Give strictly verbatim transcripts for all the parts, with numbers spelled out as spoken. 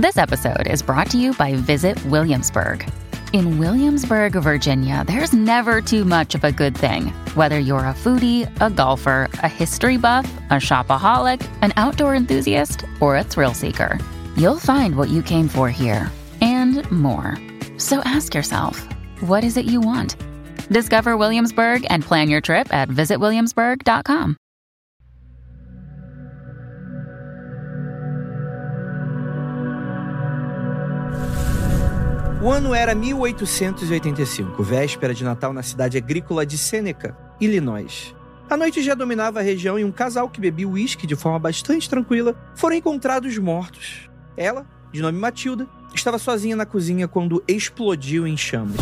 This episode is brought to you by Visit Williamsburg. In Williamsburg, Virginia, there's never too much of a good thing. Whether you're a foodie, a golfer, a history buff, a shopaholic, an outdoor enthusiast, or a thrill seeker, you'll find what you came for here and more. So ask yourself, what is it you want? Discover Williamsburg and plan your trip at visit williamsburg dot com. O ano era mil oitocentos e oitenta e cinco, véspera de Natal na cidade agrícola de Seneca, Illinois. A noite já dominava a região e um casal que bebia uísque de forma bastante tranquila foram encontrados mortos. Ela, de nome Matilda, estava sozinha na cozinha quando explodiu em chamas.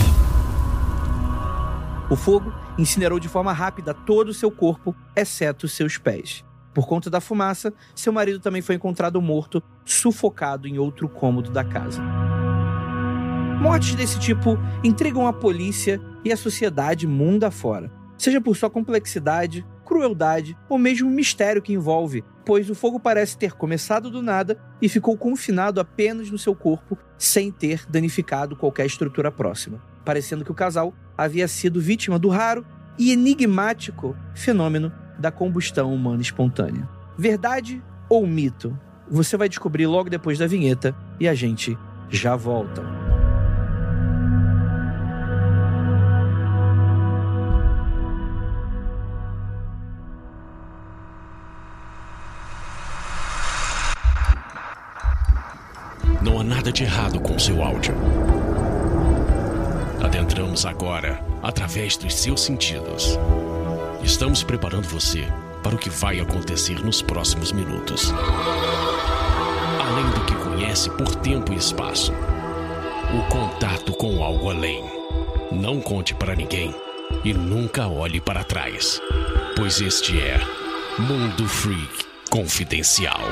O fogo incinerou de forma rápida todo o seu corpo, exceto seus pés. Por conta da fumaça, seu marido também foi encontrado morto, sufocado em outro cômodo da casa. Mortes desse tipo intrigam a polícia e a sociedade mundo afora, seja por sua complexidade, crueldade ou mesmo o mistério que envolve, pois o fogo parece ter começado do nada e ficou confinado apenas no seu corpo, sem ter danificado qualquer estrutura próxima, parecendo que o casal havia sido vítima do raro e enigmático fenômeno da combustão humana espontânea. Verdade ou mito? Você vai descobrir logo depois da vinheta e a gente já volta. Não há nada de errado com seu áudio. Adentramos agora através dos seus sentidos. Estamos preparando você para o que vai acontecer nos próximos minutos. Além do que conhece por tempo e espaço, o contato com algo além. Não conte para ninguém e nunca olhe para trás, pois este é Mundo Freak Confidencial.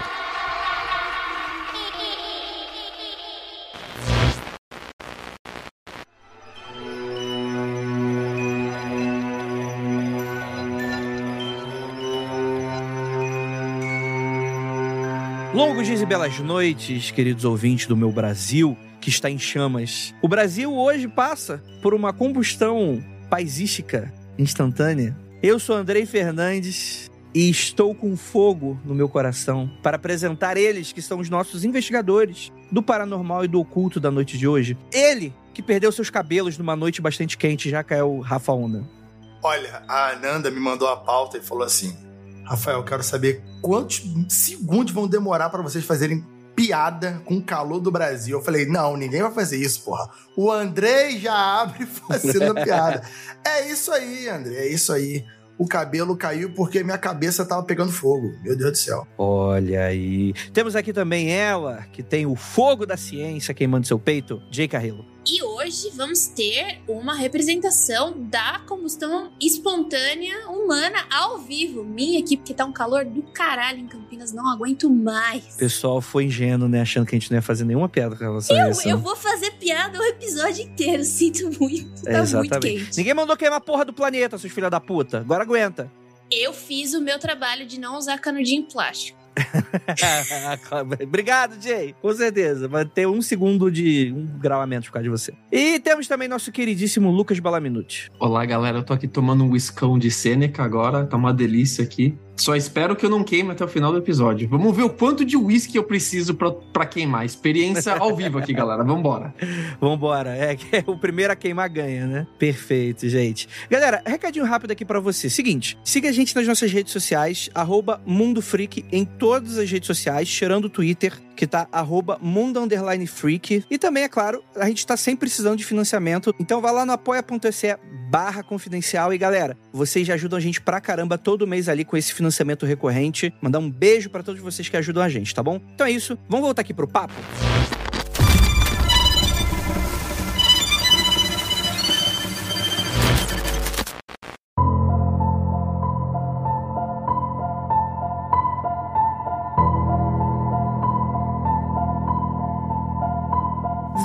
Longos dias e belas noites, queridos ouvintes do meu Brasil, que está em chamas. O Brasil hoje passa por uma combustão paisística instantânea. Eu sou Andrei Fernandes e estou com fogo no meu coração para apresentar eles, que são os nossos investigadores do paranormal e do oculto da noite de hoje. Ele, que perdeu seus cabelos numa noite bastante quente, já caiu Rafa Onda. Olha, a Ananda me mandou a pauta e falou assim: Rafael, eu quero saber quantos segundos vão demorar pra vocês fazerem piada com o calor do Brasil. Eu falei, não, ninguém vai fazer isso, porra. O Andrei já abre fazendo piada. É isso aí, André, é isso aí. O cabelo caiu porque minha cabeça tava pegando fogo. Meu Deus do céu. Olha aí. Temos aqui também ela, que tem o fogo da ciência queimando seu peito, Jay Carrillo. E hoje vamos ter uma representação da combustão espontânea humana ao vivo. Minha equipe, que tá um calor do caralho em Campinas, não aguento mais. O pessoal foi ingênuo, né? Achando que a gente não ia fazer nenhuma piada com relação eu, a isso. Eu vou fazer piada o episódio inteiro, sinto muito. Tá Exatamente. muito quente. Ninguém mandou queimar a porra do planeta, seus filhos da puta. Agora aguenta. Eu fiz o meu trabalho de não usar canudinho plástico. Obrigado, Jay. Com certeza. Vai ter um segundo de um grau a menos por causa de você. E temos também nosso queridíssimo Lucas Balaminuti. Olá, galera. Eu tô aqui tomando um whiskão de Seneca agora. Tá uma delícia aqui. Só espero que eu não queime até o final do episódio. Vamos ver o quanto de whisky eu preciso pra, pra queimar. Experiência ao vivo aqui, galera. Vambora. Vambora. É que é o primeiro a queimar ganha, né? Perfeito, gente. Galera, recadinho rápido aqui pra você. Seguinte, siga a gente nas nossas redes sociais, arroba Mundo Freak, em todas as redes sociais, tirando o Twitter, que tá arroba Mundo Underline Freak. E também, é claro, a gente tá sempre precisando de financiamento. Então vai lá no apoia.se barra confidencial. E galera, vocês já ajudam a gente pra caramba todo mês ali com esse financiamento recorrente. Mandar um beijo pra todos vocês que ajudam a gente, tá bom? Então é isso, vamos voltar aqui pro papo?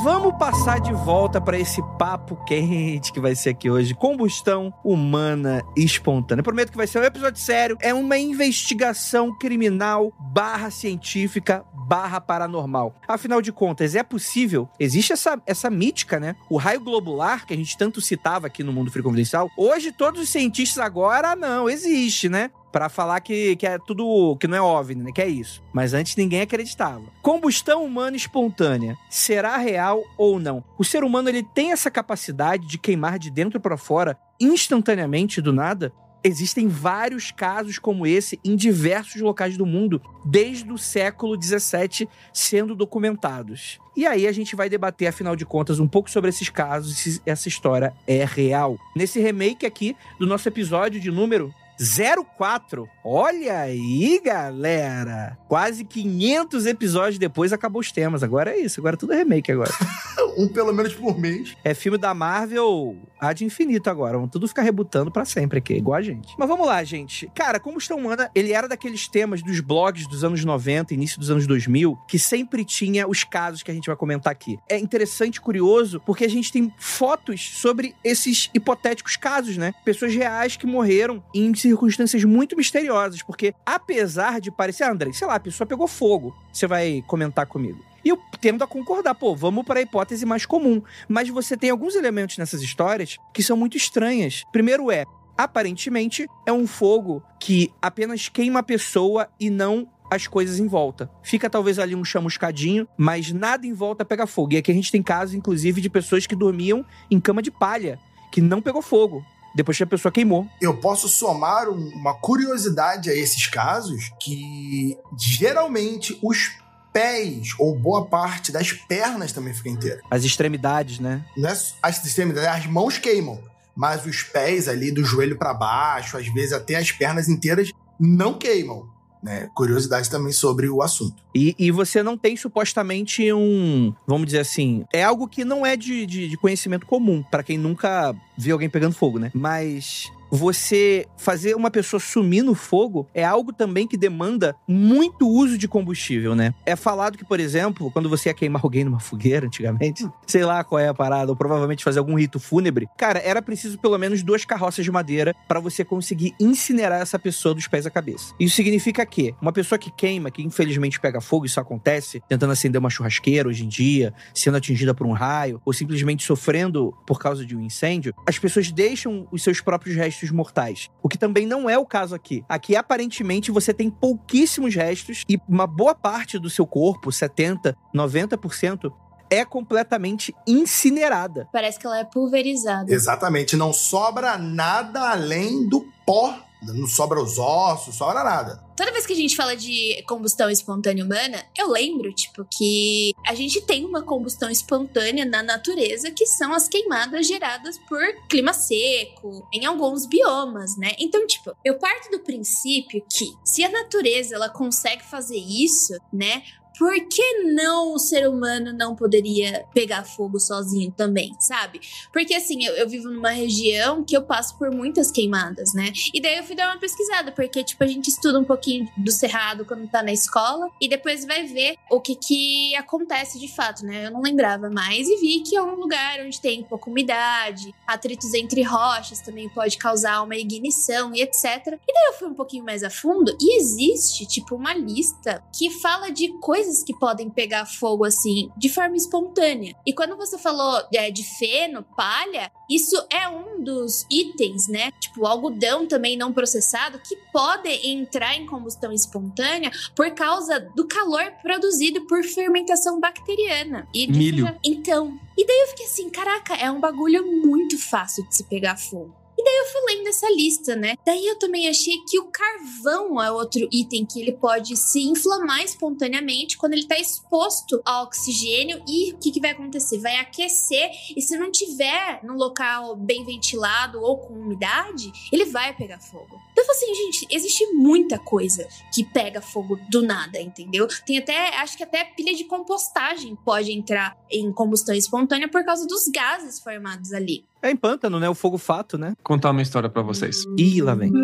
vamos passar de volta para esse papo quente que vai ser aqui hoje. Combustão humana espontânea. Eu prometo que vai ser um episódio sério. É uma investigação criminal barra científica barra paranormal. Afinal de contas, é possível? Existe essa, essa mítica, né? O raio globular, que a gente tanto citava aqui no Mundo Free Confidencial. Hoje, todos os cientistas agora, não, existe, né? Pra falar que, que é tudo, que não é OVNI, né? Que é isso. Mas antes ninguém acreditava. Combustão humana espontânea. Será real ou não? O ser humano, ele tem essa capacidade de queimar de dentro pra fora instantaneamente, do nada? Existem vários casos como esse em diversos locais do mundo, desde o século dezessete, sendo documentados. E aí a gente vai debater, afinal de contas, um pouco sobre esses casos, se essa história é real. Nesse remake aqui do nosso episódio de número zero quatro. Olha aí, galera! Quase quinhentos episódios depois acabou os temas. Agora é isso, agora tudo é remake agora. Um pelo menos por mês. É filme da Marvel ad infinito agora. Vão tudo ficar rebutando pra sempre aqui, igual a gente. Mas vamos lá, gente. Cara, Combustão Humana, ele era daqueles temas dos blogs dos anos noventa, início dos anos dois mil, que sempre tinha os casos que a gente vai comentar aqui. É interessante e curioso, porque a gente tem fotos sobre esses hipotéticos casos, né? Pessoas reais que morreram em circunstâncias muito misteriosas, porque apesar de parecer, André, sei lá, a pessoa pegou fogo, você vai comentar comigo. E eu tendo a concordar, pô, vamos para a hipótese mais comum. Mas você tem alguns elementos nessas histórias que são muito estranhas. Primeiro é, aparentemente, é um fogo que apenas queima a pessoa e não as coisas em volta. Fica talvez ali um chamuscadinho, mas nada em volta pega fogo. E aqui a gente tem casos, inclusive, de pessoas que dormiam em cama de palha, que não pegou fogo depois que a pessoa queimou. Eu posso somar um, uma curiosidade a esses casos, que geralmente os pés, ou boa parte das pernas também fica inteira. As extremidades, né? Não é as extremidades, as mãos queimam, mas os pés ali do joelho pra baixo, às vezes até as pernas inteiras, não queimam. Né? Curiosidade também sobre o assunto. E, e você não tem supostamente um, vamos dizer assim, é algo que não é de, de, de conhecimento comum, pra quem nunca viu alguém pegando fogo, né? Mas você fazer uma pessoa sumir no fogo é algo também que demanda muito uso de combustível, né? É falado que, por exemplo, quando você ia queimar alguém numa fogueira antigamente, sei lá qual é a parada, ou provavelmente fazer algum rito fúnebre, cara, era preciso pelo menos duas carroças de madeira pra você conseguir incinerar essa pessoa dos pés à cabeça. Isso significa que uma pessoa que queima, que infelizmente pega fogo, isso acontece, tentando acender uma churrasqueira hoje em dia, sendo atingida por um raio, ou simplesmente sofrendo por causa de um incêndio, as pessoas deixam os seus próprios restos mortais. O que também não é o caso aqui. Aqui, aparentemente, você tem pouquíssimos restos e uma boa parte do seu corpo, setenta por cento, noventa por cento, é completamente incinerada. Parece que ela é pulverizada. Exatamente. Não sobra nada além do pó. Não sobra os ossos, não sobra nada. Toda vez que a gente fala de combustão espontânea humana, eu lembro, tipo, que a gente tem uma combustão espontânea na natureza, que são as queimadas geradas por clima seco, em alguns biomas, né? Então, tipo, eu parto do princípio que se a natureza, ela consegue fazer isso, né? Por que não o ser humano não poderia pegar fogo sozinho também, sabe? Porque assim, eu, eu vivo numa região que eu passo por muitas queimadas, né? E daí eu fui dar uma pesquisada, porque tipo, a gente estuda um pouquinho do cerrado quando tá na escola e depois vai ver o que que acontece de fato, né? Eu não lembrava mais e vi que é um lugar onde tem pouca umidade, atritos entre rochas também pode causar uma ignição e etcétera. E daí eu fui um pouquinho mais a fundo e existe, tipo, uma lista que fala de coisas que podem pegar fogo assim, de forma espontânea. E quando você falou é, de feno, palha, isso é um dos itens, né? Tipo, algodão também não processado, que podem entrar em combustão espontânea por causa do calor produzido por fermentação bacteriana. E milho. Já... Então, e daí eu fiquei assim, caraca, é um bagulho muito fácil de se pegar fogo. E daí eu fui lendo essa lista, né? Daí eu também achei que o carvão é outro item que ele pode se inflamar espontaneamente quando ele tá exposto ao oxigênio. E o que, que vai acontecer? Vai aquecer, e se não tiver num local bem ventilado ou com umidade, ele vai pegar fogo. Então, assim, gente, existe muita coisa que pega fogo do nada, entendeu? Tem até, acho que até pilha de compostagem pode entrar em combustão espontânea por causa dos gases formados ali. É em pântano, né? O fogo fato, né? Vou contar uma história pra vocês. Ih, lá vem.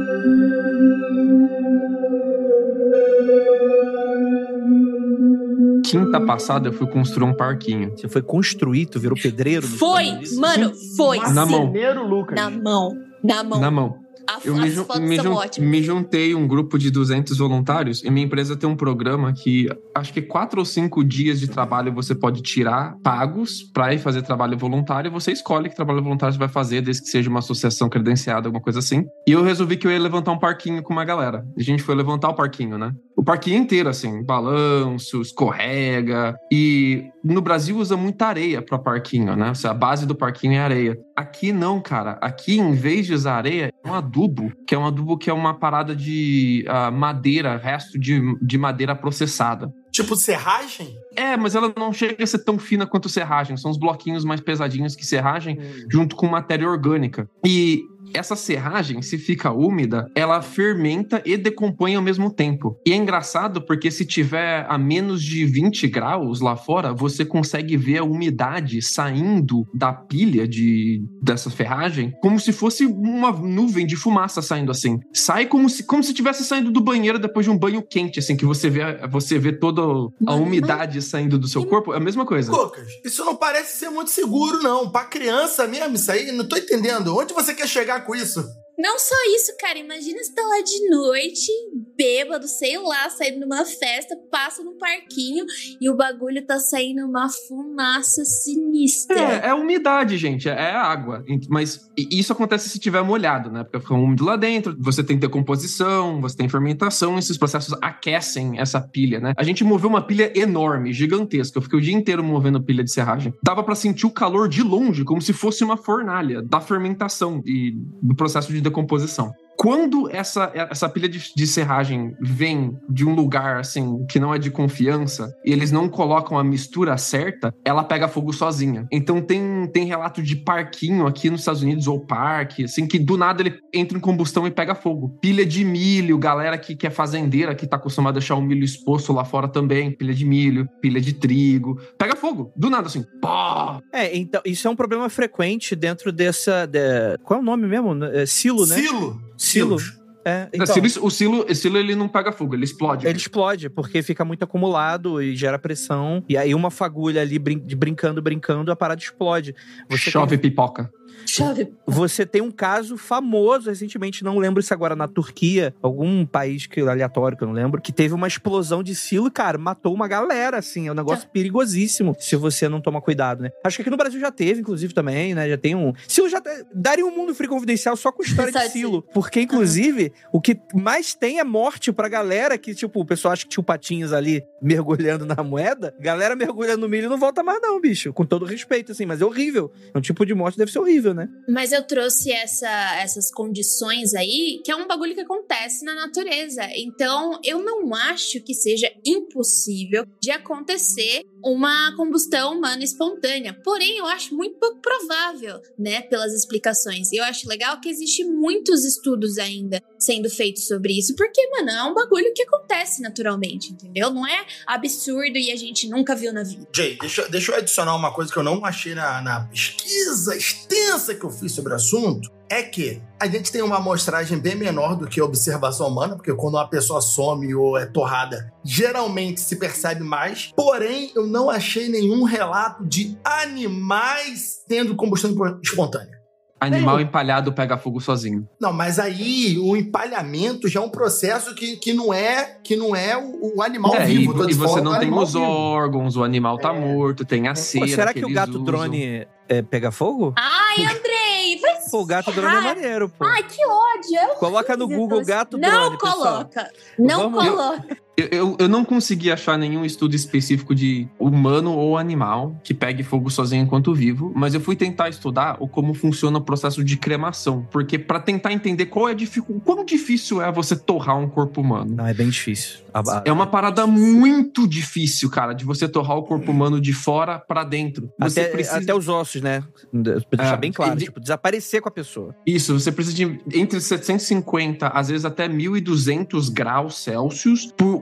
quinta passada eu fui construir um parquinho. Você foi construir, tu virou pedreiro? Foi, mano, foi. Na sim. mão. Primeiro, Lucas. Na mão. Na mão. Na mão. A, Eu me, as jun- fotos me, são jun- ótimas. me juntei um grupo de duzentos voluntários e minha empresa tem um programa que acho que quatro ou cinco dias de trabalho você pode tirar pagos para ir fazer trabalho voluntário. Você escolhe que trabalho voluntário você vai fazer, desde que seja uma associação credenciada, alguma coisa assim. E eu resolvi que eu ia levantar um parquinho com uma galera. A gente foi levantar o parquinho, né? O parquinho inteiro, assim, balanço, escorrega. E no Brasil usa muita areia para parquinho, né? A base do parquinho é areia. Aqui não, cara. Aqui, em vez de usar areia, é um adubo, que é um adubo que é uma parada de uh, madeira, resto de, de madeira processada. Tipo serragem? É, mas ela não chega a ser tão fina quanto serragem. São os bloquinhos mais pesadinhos que serragem, hum. junto com matéria orgânica. E essa serragem, se fica úmida, ela fermenta e decompõe ao mesmo tempo. E é engraçado porque se tiver a menos de vinte graus lá fora, você consegue ver a umidade saindo da pilha de, dessa ferragem como se fosse uma nuvem de fumaça saindo assim. Sai como se como se tivesse saindo do banheiro depois de um banho quente, assim, que você vê, você vê toda a umidade saindo do seu corpo. É a mesma coisa. Lucas, isso não parece ser muito seguro, não. Pra criança mesmo, isso aí, não tô entendendo. Onde você quer chegar com isso? Não só isso, cara. Imagina você tá lá de noite, bêbado, sei lá, saindo numa festa, passa num parquinho e o bagulho tá saindo uma fumaça sinistra. É, é umidade, gente. É água. Mas isso acontece se tiver molhado, né? Porque fica úmido lá dentro, você tem decomposição, você tem fermentação, esses processos aquecem essa pilha, né? A gente moveu uma pilha enorme, gigantesca. Eu fiquei o dia inteiro movendo pilha de serragem. Dava pra sentir o calor de longe, como se fosse uma fornalha da fermentação e do processo de decomposição. Quando essa, essa pilha de, de serragem vem de um lugar, assim, que não é de confiança, e eles não colocam a mistura certa, ela pega fogo sozinha. Então tem, tem relato de parquinho aqui nos Estados Unidos, ou parque, assim, que do nada ele entra em combustão e pega fogo. Pilha de milho, galera que, que é fazendeira, que tá acostumada a deixar o milho exposto lá fora também, pilha de milho, pilha de trigo, pega fogo, do nada, assim, pá! É, então, isso é um problema frequente dentro dessa... De... Qual é o nome mesmo? É, silo, né? Silo. Silo. É, então, o silo, o silo, o silo ele não pega fogo, ele explode. Ele explode, porque fica muito acumulado e gera pressão. E aí uma fagulha ali brin- brincando, brincando, a parada explode. Você Chove tem... pipoca. Chove. Você tem um caso famoso recentemente, não lembro se agora na Turquia, algum país que, aleatório que eu não lembro, que teve uma explosão de silo, cara, matou uma galera, assim, é um negócio é. perigosíssimo se você não toma cuidado, né? Acho que aqui no Brasil já teve, inclusive, também, né? Já tem um... Silo já te... daria um mundo free confidencial só com história de silo, porque, inclusive, uhum. o que mais tem é morte pra galera que, tipo, o pessoal acha que tinha o Patinhas ali mergulhando na moeda, galera mergulhando no milho e não volta mais não, bicho, com todo respeito, assim, mas é horrível. É um tipo de morte deve ser horrível, né? Mas eu trouxe essa, essas condições aí, que é um bagulho que acontece na natureza. Então, eu não acho que seja impossível de acontecer uma combustão humana espontânea. Porém, eu acho muito pouco provável, né, pelas explicações. E eu acho legal que existem muitos estudos ainda sendo feitos sobre isso, porque, mano, é um bagulho que acontece naturalmente, entendeu? Não é absurdo e a gente nunca viu na vida. Jay, deixa, deixa eu adicionar uma coisa que eu não achei na, na pesquisa extensa que eu fiz sobre o assunto, é que a gente tem uma amostragem bem menor do que a observação humana, porque quando uma pessoa some ou é torrada, geralmente se percebe mais. Porém, eu não achei nenhum relato de animais tendo combustão espontânea. Animal Nenhum. empalhado pega fogo sozinho. Não, mas aí o empalhamento já é um processo que, que não é, que não é o, o animal é, vivo. E, e você não tem os vivo. órgãos, o animal tá é. morto, tem a cera. Pô, será que, que o gato usam. drone é, pega fogo? Ai, Andrei, vai Pô, o gato drone é maneiro, pô. Ai, que ódio. Eu Coloca no Google gato não drone, coloca. pessoal. Não Vamos... coloca. Eu, eu, eu não consegui achar nenhum estudo específico de humano ou animal que pegue fogo sozinho enquanto vivo, mas eu fui tentar estudar o como funciona o processo de cremação, porque pra tentar entender qual é dificu- quão difícil é você torrar um corpo humano. Não, é bem difícil. A... É uma parada muito difícil, cara, de você torrar o corpo humano de fora pra dentro. Você até, precisa... até os ossos, né? Pra deixar é, bem claro, de... tipo, desaparecer com a pessoa. Isso, você precisa de entre setecentos e cinquenta, às vezes até mil e duzentos graus Celsius por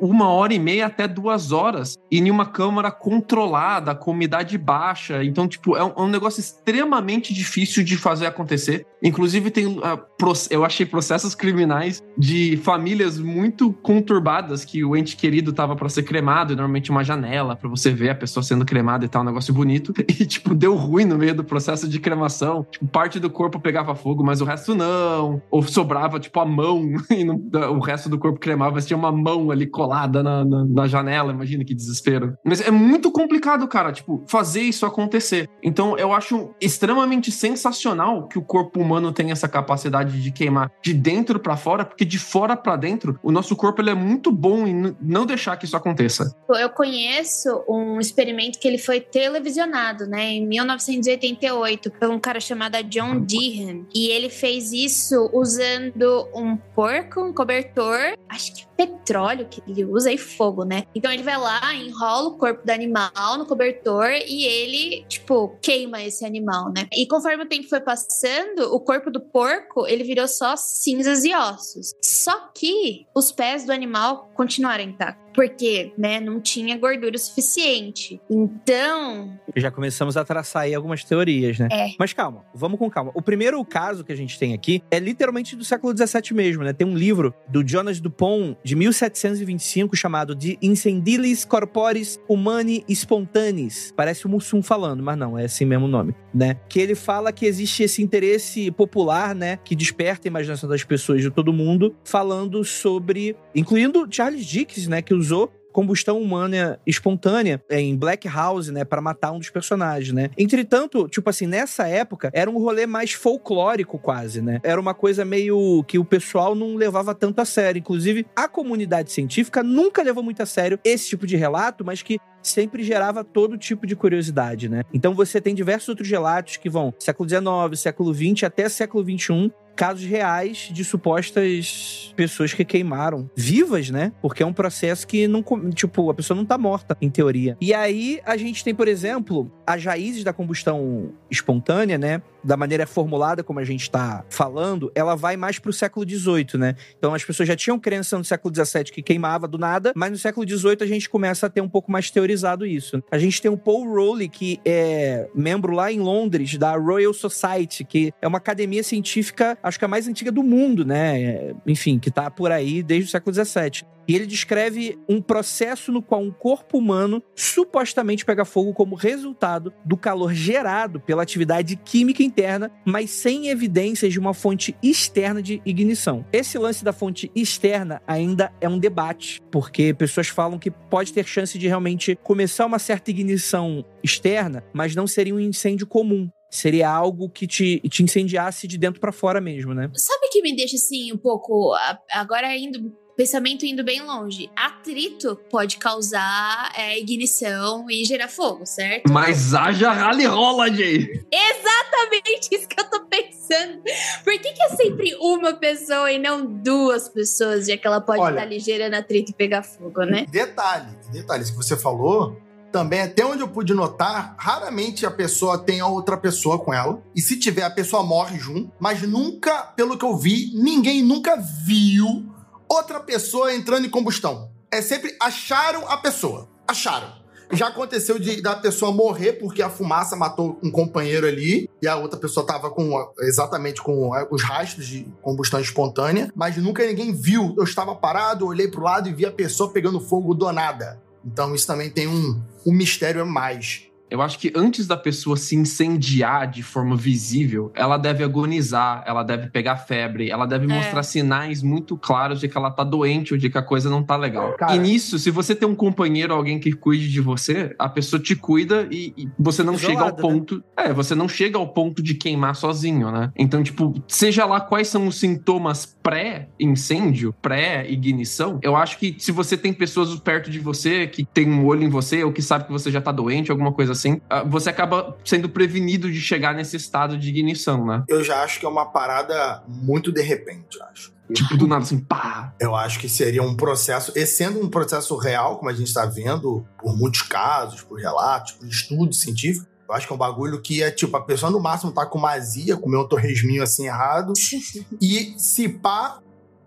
uma hora e meia até duas horas e em uma câmara controlada, com umidade baixa. Então, tipo, é um, é um negócio extremamente difícil de fazer acontecer. Inclusive, tem, uh, eu achei processos criminais de famílias muito conturbadas que o ente querido tava pra ser cremado, e normalmente uma janela pra você ver a pessoa sendo cremada e tal, um negócio bonito. E, tipo, deu ruim no meio do processo de cremação. Tipo, parte do corpo pegava fogo, mas o resto não. Ou sobrava, tipo, a mão e não, o resto do corpo cremava, mas tinha uma mão ali colada na, na, na janela. Imagina que desespero. Mas é muito complicado, cara, tipo, fazer isso acontecer. Então, eu acho extremamente sensacional que o corpo humano tenha essa capacidade de queimar de dentro pra fora, porque de fora pra dentro, o nosso corpo ele é muito bom em não deixar que isso aconteça. Eu conheço um experimento que ele foi televisionado, né, em mil novecentos e oitenta e oito, por um cara chamado John Deehan. E ele fez isso usando um porco, um cobertor, acho que petróleo que ele usa e fogo, né? Então ele vai lá, enrola o corpo do animal no cobertor e ele, tipo, queima esse animal, né? E conforme o tempo foi passando, o corpo do porco, ele virou só cinzas e ossos. Só que os pés do animal continuaram intactos. Porque, né, não tinha gordura suficiente. Então... Já começamos a traçar aí algumas teorias, né? É. Mas calma, vamos com calma. O primeiro caso que a gente tem aqui é literalmente do século dezessete mesmo, né? Tem um livro do Jonas Dupont, de mil setecentos e vinte e cinco, chamado De Incendilis Corporis Humani Spontaneis. Parece o Mussum falando, mas não, é assim mesmo o nome, né? Que ele fala que existe esse interesse popular, né? Que desperta a imaginação das pessoas de todo mundo, falando sobre... Incluindo Charles Dickens, né? Que usou combustão humana espontânea em Black House, né, para matar um dos personagens, né. Entretanto, tipo assim, nessa época, era um rolê mais folclórico quase, né. Era uma coisa meio que o pessoal não levava tanto a sério. Inclusive, a comunidade científica nunca levou muito a sério esse tipo de relato, mas que sempre gerava todo tipo de curiosidade, né. Então você tem diversos outros relatos que vão século dezenove, século vinte até século vinte e um, casos reais de supostas pessoas que queimaram vivas, né? Porque é um processo que não, tipo, a pessoa não tá morta, em teoria. E aí a gente tem, por exemplo, as raízes da combustão espontânea, né? Da maneira formulada como a gente tá falando, ela vai mais pro século dezoito, né? Então as pessoas já tinham crença no século dezessete que queimava do nada, mas no século dezoito a gente começa a ter um pouco mais teorizado isso. A gente tem o Paul Rowley, que é membro lá em Londres da Royal Society, que é uma academia científica, acho que a mais antiga do mundo, né? Enfim, que tá por aí desde o século dezessete. E ele descreve um processo no qual um corpo humano supostamente pega fogo como resultado do calor gerado pela atividade química interna, mas sem evidências de uma fonte externa de ignição. Esse lance da fonte externa ainda é um debate, porque pessoas falam que pode ter chance de realmente começar uma certa ignição externa, mas não seria um incêndio comum. Seria algo que te, te incendiasse de dentro pra fora mesmo, né? Sabe o que me deixa, assim, um pouco... Agora indo... Pensamento indo bem longe. Atrito pode causar é, ignição e gerar fogo, certo? Mas haja rally rola, Jay! Exatamente isso que eu tô pensando. Por que, que é sempre uma pessoa e não duas pessoas, já que ela pode estar ali gerando atrito e pegar fogo, né? Detalhe, detalhe, isso que você falou... Também, até onde eu pude notar, raramente a pessoa tem a outra pessoa com ela. E se tiver, a pessoa morre junto. Mas nunca, pelo que eu vi, ninguém nunca viu outra pessoa entrando em combustão. É sempre acharam a pessoa. Acharam. Já aconteceu de da pessoa morrer porque a fumaça matou um companheiro ali e a outra pessoa tava com, exatamente com os rastros de combustão espontânea, mas nunca ninguém viu. Eu estava parado, olhei pro lado e vi a pessoa pegando fogo do nada. Então isso também tem um, um mistério a mais. Eu acho que antes da pessoa se incendiar de forma visível, ela deve agonizar, ela deve pegar febre, ela deve é. mostrar sinais muito claros de que ela tá doente ou de que a coisa não tá legal. Cara, e nisso, se você tem um companheiro, alguém que cuide de você, a pessoa te cuida e, e você não Isolado, chega ao ponto... Né? É, você não chega ao ponto de queimar sozinho, né? Então, tipo, seja lá quais são os sintomas pré-incêndio, pré-ignição, eu acho que se você tem pessoas perto de você que tem um olho em você ou que sabe que você já tá doente, alguma coisa assim, você acaba sendo prevenido de chegar nesse estado de ignição, né? Eu já acho que é uma parada muito de repente, eu acho. Tipo, do nada, assim, pá! Eu acho que seria um processo, e sendo um processo real, como a gente está vendo, por muitos casos, por relatos, por estudos científicos, eu acho que é um bagulho que é, tipo, a pessoa no máximo tá com uma azia, comeu um torresminho assim errado, e se pá,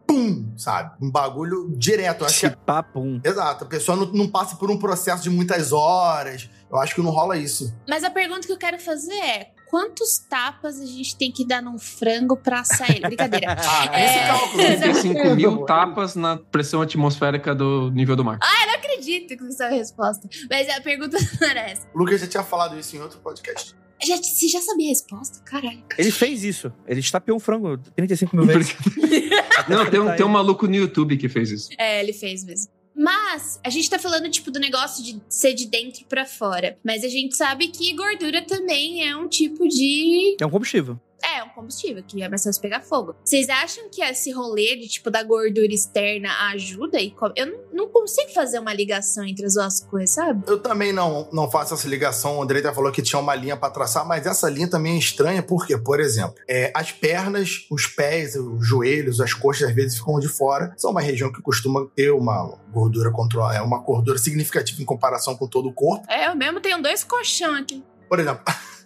pum, sabe? Um bagulho direto. Eu acho que é... Papum. Exato. A pessoa não, não passa por um processo de muitas horas. Eu acho que não rola isso. Mas a pergunta que eu quero fazer é: quantos tapas a gente tem que dar num frango pra assar ele? Brincadeira. Ah, É. esse cálculo. Tem cinco mil tapas na pressão atmosférica do nível do mar. Ah, eu não acredito que você sabe a resposta. Mas a pergunta não era essa. O Lucas já tinha falado isso em outro podcast. Já, você já sabia a resposta? Caralho. Ele fez isso. Ele estapeou um frango trinta e cinco mil vezes. Não, tem um, tem um maluco no YouTube que fez isso. É, ele fez mesmo. Mas, a gente tá falando, tipo, do negócio de ser de dentro pra fora. Mas a gente sabe que gordura também é um tipo de... É um combustível. É, um combustível, que é mais fácil pegar fogo. Vocês acham que esse rolê de, tipo, da gordura externa ajuda? E co- eu não, não consigo fazer uma ligação entre as duas coisas, sabe? Eu também não, não faço essa ligação. O Andrei até falou que tinha uma linha pra traçar, mas essa linha também é estranha, porque, por exemplo, é, as pernas, os pés, os joelhos, as coxas, às vezes ficam de fora. São uma região que costuma ter uma gordura controlada, é uma gordura significativa em comparação com todo o corpo. É, eu mesmo tenho dois colchão aqui. Por exemplo,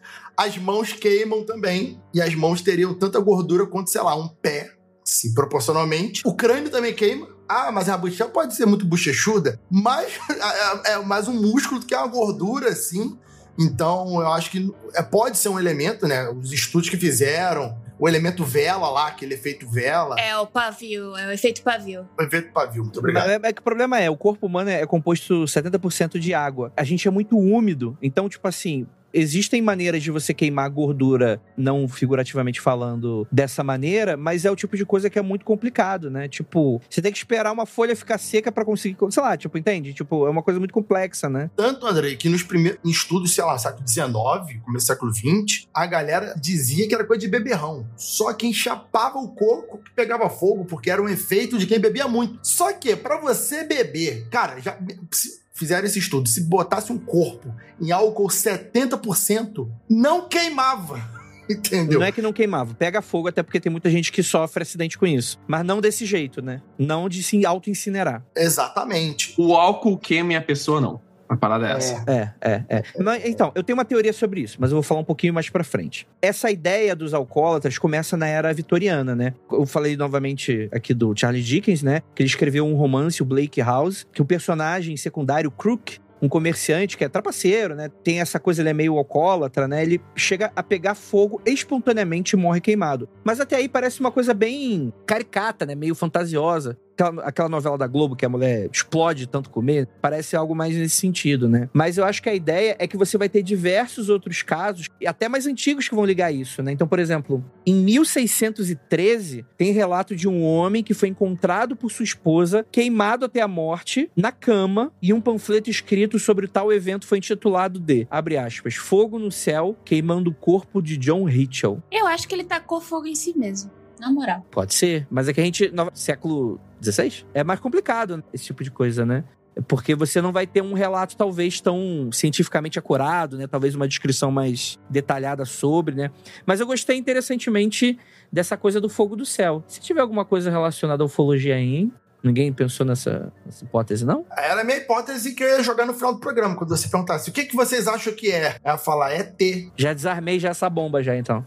as mãos queimam também, e as mãos teriam tanta gordura quanto, sei lá, um pé, assim, proporcionalmente. O crânio também queima. Ah, mas a bochecha pode ser muito bochechuda, mas é, é mais um músculo do que uma gordura, assim. Então, eu acho que é, pode ser um elemento, né? Os estudos que fizeram, o elemento vela lá, aquele efeito vela. É o pavio, é o efeito pavio. O efeito pavio, muito obrigado. É, é que o problema é, o corpo humano é composto setenta por cento de água. A gente é muito úmido. Então, tipo assim, existem maneiras de você queimar gordura, não figurativamente falando, dessa maneira, mas é o tipo de coisa que é muito complicado, né? Tipo, você tem que esperar uma folha ficar seca pra conseguir, sei lá, tipo, entende? Tipo, é uma coisa muito complexa, né? Tanto, Andrei, que nos primeiros em estudos, sei lá, século dezenove, começo do século vinte, a galera dizia que era coisa de beberrão. Só quem chapava o coco que pegava fogo, porque era um efeito de quem bebia muito. Só que, pra você beber, cara, já... fizeram esse estudo, se botasse um corpo em álcool setenta por cento, não queimava, entendeu? Não é que não queimava, pega fogo, até porque tem muita gente que sofre acidente com isso. Mas não desse jeito, né? Não de se auto-incinerar. Exatamente. O álcool queima e a pessoa não. A parada é essa. É, é, é. Mas, então, eu tenho uma teoria sobre isso, mas eu vou falar um pouquinho mais pra frente. Essa ideia dos alcoólatras começa na era vitoriana, né? Eu falei novamente aqui do Charles Dickens, né? Que ele escreveu um romance, o Bleak House, que o personagem secundário, Crook, um comerciante que é trapaceiro, né? Tem essa coisa, ele é meio alcoólatra, né? Ele chega a pegar fogo espontaneamente e morre queimado. Mas até aí parece uma coisa bem caricata, né? Meio fantasiosa. Aquela, aquela novela da Globo que a mulher explode de tanto comer, parece algo mais nesse sentido, né? Mas eu acho que a ideia é que você vai ter diversos outros casos, e até mais antigos, que vão ligar isso, né? Então, por exemplo, em mil seiscentos e treze, tem relato de um homem que foi encontrado por sua esposa, queimado até a morte, na cama, e um panfleto escrito sobre o tal evento foi intitulado de, abre aspas, Fogo no Céu, queimando o corpo de John Hitchell. Eu acho que ele tacou fogo em si mesmo. Na moral. Pode ser, mas é que a gente, no século dezesseis, é mais complicado, né, esse tipo de coisa, né? Porque você não vai ter um relato talvez tão cientificamente acurado, né? Talvez uma descrição mais detalhada sobre, né? Mas eu gostei interessantemente dessa coisa do fogo do céu. Se tiver alguma coisa relacionada à ufologia aí, hein? Ninguém pensou nessa, nessa hipótese, não? Era a minha hipótese que eu ia jogar no final do programa, quando você perguntasse o que, que vocês acham que é. Eu ia falar, é T. Já desarmei já essa bomba já, então.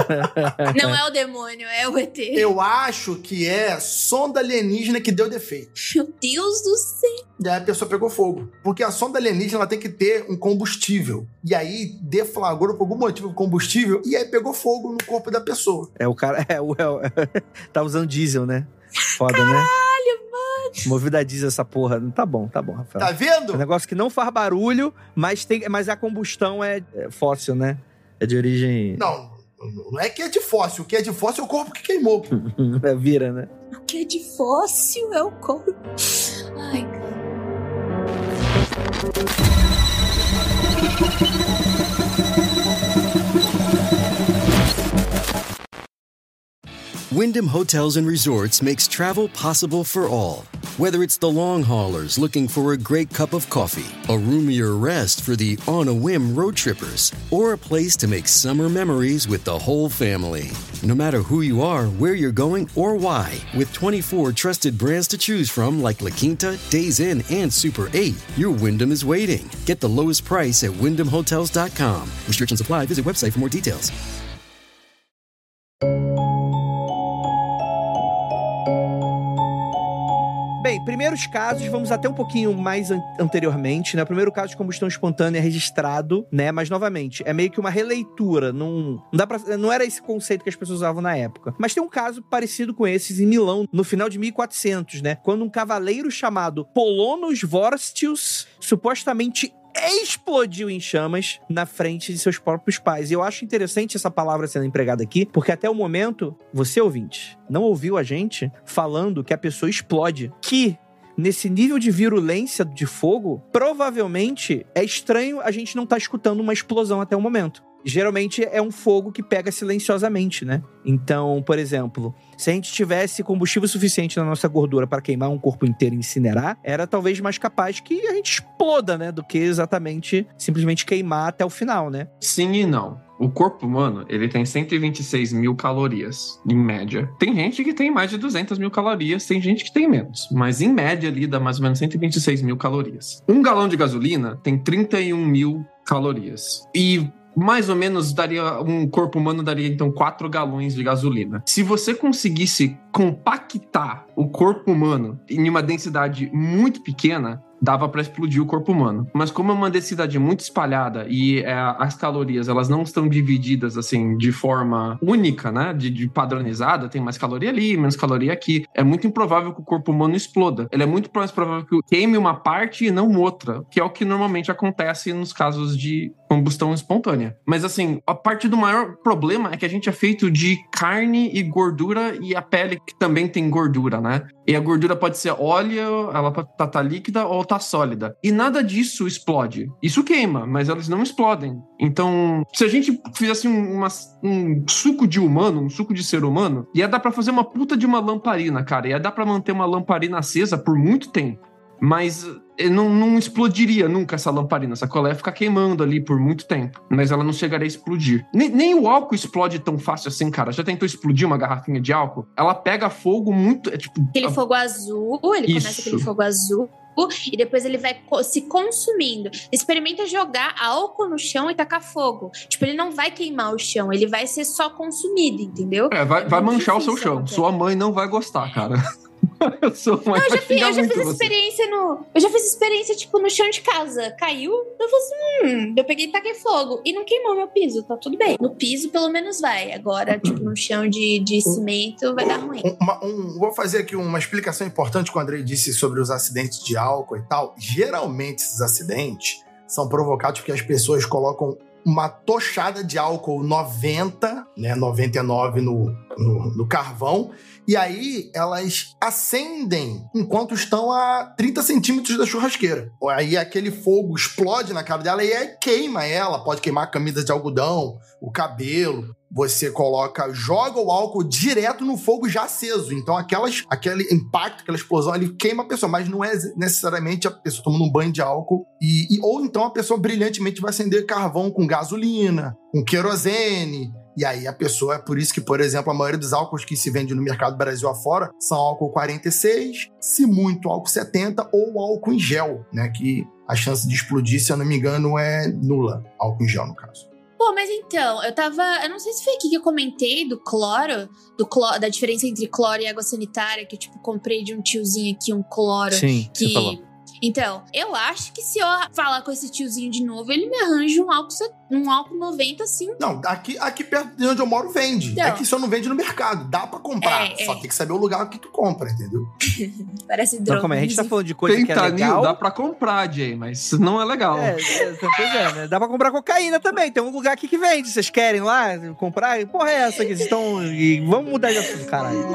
Não é o demônio, é o E T. Eu acho que é sonda alienígena que deu defeito. Meu Deus do céu. E aí a pessoa pegou fogo. Porque a sonda alienígena ela tem que ter um combustível. E aí deflagrou por algum motivo o combustível e aí pegou fogo no corpo da pessoa. É o cara... É, o, é, o, tá usando diesel, né? Foda, Caralho, né? mano. Movida a diesel essa porra. Tá bom, tá bom, Rafael. Tá vendo? É um negócio que não faz barulho, mas, tem, mas a combustão é, é fóssil, né? É de origem... Não, não é que é de fóssil. O que é de fóssil é o corpo que queimou. É, vira, né? O que é de fóssil é o corpo. Ai, cara. Wyndham Hotels and Resorts makes travel possible for all. Whether it's the long haulers looking for a great cup of coffee, a roomier rest for the on-a-whim road trippers, or a place to make summer memories with the whole family. No matter who you are, where you're going, or why, with twenty-four trusted brands to choose from like La Quinta, Days Inn, and Super eight, your Wyndham is waiting. Get the lowest price at wyndham hotels dot com. Restrictions apply. Visit website for more details. primeiros casos, vamos até um pouquinho mais an- anteriormente, né? O primeiro caso de combustão espontânea registrado, né? Mas, novamente, é meio que uma releitura. Não, não, dá pra, não era esse conceito que as pessoas usavam na época. Mas tem um caso parecido com esses em Milão, no final de mil e quatrocentos, né? Quando um cavaleiro chamado Polonus Vorstius supostamente explodiu em chamas na frente de seus próprios pais. E eu acho interessante essa palavra sendo empregada aqui, porque até o momento, você ouvinte, não ouviu a gente falando que a pessoa explode. Que, nesse nível de virulência de fogo, provavelmente é estranho a gente não estar escutando uma explosão até o momento. Geralmente é um fogo que pega silenciosamente, né? Então, por exemplo, se a gente tivesse combustível suficiente na nossa gordura para queimar um corpo inteiro e incinerar, era talvez mais capaz que a gente exploda, né? Do que exatamente simplesmente queimar até o final, né? Sim e não. O corpo humano, ele tem cento e vinte e seis mil calorias, em média. Tem gente que tem mais de duzentas mil calorias, tem gente que tem menos. Mas, em média, ali, dá mais ou menos cento e vinte e seis mil calorias. Um galão de gasolina tem trinta e um mil calorias. E mais ou menos daria, um corpo humano daria então quatro galões de gasolina. Se você conseguisse compactar o corpo humano em uma densidade muito pequena, dava para explodir o corpo humano. Mas como é uma densidade muito espalhada e é, as calorias, elas não estão divididas assim de forma única, né, de, de padronizada, tem mais caloria ali, menos caloria aqui, é muito improvável que o corpo humano exploda. Ele é muito mais provável que queime uma parte e não outra, que é o que normalmente acontece nos casos de combustão espontânea. Mas assim, a parte do maior problema é que a gente é feito de carne e gordura e a pele que também tem gordura, né? E a gordura pode ser óleo, ela pode estar tá líquida ou tá sólida. E nada disso explode. Isso queima, mas elas não explodem. Então, se a gente fizesse um, uma, um suco de humano, um suco de ser humano, ia dar pra fazer uma puta de uma lamparina, cara. Ia dar pra manter uma lamparina acesa por muito tempo. Mas não, não explodiria nunca essa lamparina. Essa cola ia ficar queimando ali por muito tempo. Mas ela não chegaria a explodir. Nem, nem o álcool explode tão fácil assim, cara. Já tentou explodir uma garrafinha de álcool? Ela pega fogo muito... É tipo, aquele a... fogo azul, ele Isso. começa aquele fogo azul e depois ele vai se consumindo. Experimenta jogar álcool no chão e tacar fogo. Tipo, ele não vai queimar o chão, ele vai ser só consumido, entendeu? É, vai, é vai manchar o seu chão. Acontecer. Sua mãe não vai gostar, cara. Eu sou uma não, eu já fiz, eu já fiz experiência no. Eu já fiz experiência, tipo, no chão de casa. Caiu, eu falei assim, hum, eu peguei e taquei fogo. E não queimou meu piso, tá tudo bem. No piso, pelo menos vai. Agora, tipo, no chão de, de cimento, vai dar ruim. Uma, um, vou fazer aqui uma explicação importante que o Andrei disse sobre os acidentes de álcool e tal. Geralmente, esses acidentes são provocados porque as pessoas colocam uma tochada de álcool noventa, né, noventa e nove no, no, no carvão, e aí elas acendem enquanto estão a trinta centímetros da churrasqueira. Aí aquele fogo explode na cara dela e aí queima ela, pode queimar a camisa de algodão, o cabelo. Você coloca, joga o álcool direto no fogo já aceso. Então aquelas, aquele impacto, aquela explosão, ele queima a pessoa, mas não é necessariamente a pessoa tomando um banho de álcool. E, e, ou então a pessoa brilhantemente vai acender carvão com gasolina, com querosene. E aí a pessoa, é por isso que, por exemplo, a maioria dos álcools que se vende no mercado do Brasil afora são álcool quarenta e seis, se muito álcool setenta ou álcool em gel, né? Que a chance de explodir, se eu não me engano, é nula. Álcool em gel, no caso. Pô, mas então, eu tava... Eu não sei se foi aqui que eu comentei do cloro, do cloro, da diferença entre cloro e água sanitária, que eu, tipo, comprei de um tiozinho aqui, um cloro. Sim, que... você falou. Então, eu acho que se eu falar com esse tiozinho de novo, ele me arranja um álcool, um álcool noventa, assim. Não, aqui, aqui perto de onde eu moro vende. Então, aqui só não vende no mercado. Dá pra comprar. É, só é. tem que saber o lugar que tu compra, entendeu? Parece droga. Então, como é? A gente tá falando de coisa que é legal. Dá pra comprar, Jay, mas não é legal. É, é, pois é, né? Dá pra comprar cocaína também. Tem um lugar aqui que vende. Vocês querem lá comprar? Porra, é essa que vocês estão... E vamos mudar de assunto, caralho.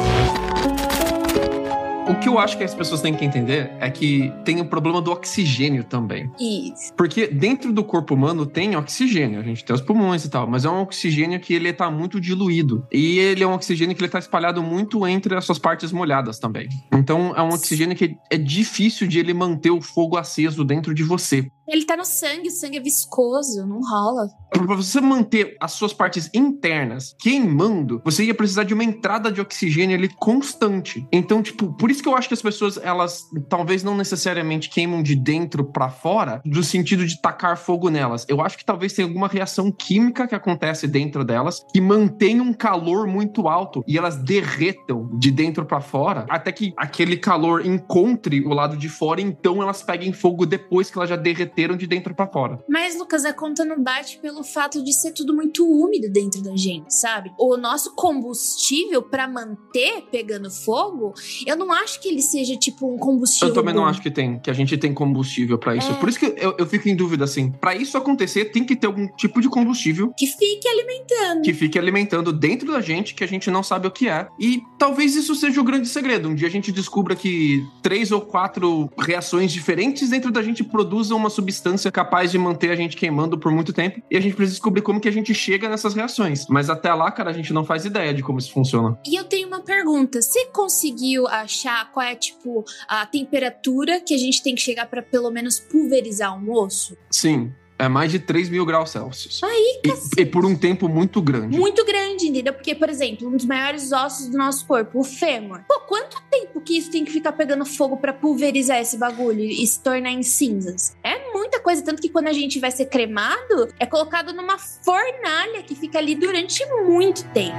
O que eu acho que as pessoas têm que entender é que tem o problema do oxigênio também. Isso. Porque dentro do corpo humano tem oxigênio, a gente tem os pulmões e tal, mas é um oxigênio que ele tá muito diluído. E ele é um oxigênio que ele tá espalhado muito entre as suas partes molhadas também. Então é um oxigênio que é difícil de ele manter o fogo aceso dentro de você. Ele tá no sangue, o sangue é viscoso, não rola. Pra você manter as suas partes internas queimando, você ia precisar de uma entrada de oxigênio ali constante. Então, tipo, por isso que eu acho que as pessoas, elas talvez não necessariamente queimam de dentro pra fora, no sentido de tacar fogo nelas. Eu acho que talvez tenha alguma reação química que acontece dentro delas, que mantém um calor muito alto e elas derretam de dentro pra fora, até que aquele calor encontre o lado de fora, então elas peguem fogo depois que elas já derreteram de dentro pra fora. Mas, Lucas, a conta não bate pelo fato de ser tudo muito úmido dentro da gente, sabe? O nosso combustível pra manter pegando fogo, eu não acho que ele seja tipo um combustível Eu também bom. não acho que tem, que a gente tem combustível pra isso. É. Por isso que eu, eu fico em dúvida, assim, pra isso acontecer tem que ter algum tipo de combustível Que fique alimentando. que fique alimentando dentro da gente, que a gente não sabe o que é. E talvez isso seja o grande segredo. Um dia a gente descubra que três ou quatro reações diferentes dentro da gente produzam uma substância capaz de manter a gente queimando por muito tempo. E a gente precisa descobrir como que a gente chega nessas reações. Mas até lá, cara, a gente não faz ideia de como isso funciona. E eu tenho uma pergunta. Você conseguiu achar qual é, tipo, a temperatura que a gente tem que chegar pra pelo menos pulverizar um osso? Sim. É mais de três mil graus Celsius. Aí, E, e por um tempo muito grande. Muito grande, entendeu? Porque, por exemplo, um dos maiores ossos do nosso corpo, o fêmur. Pô, quanto tempo que isso tem que ficar pegando fogo pra pulverizar esse bagulho e se tornar em cinzas? É muita coisa, tanto que quando a gente vai ser cremado, é colocado numa fornalha que fica ali durante muito tempo.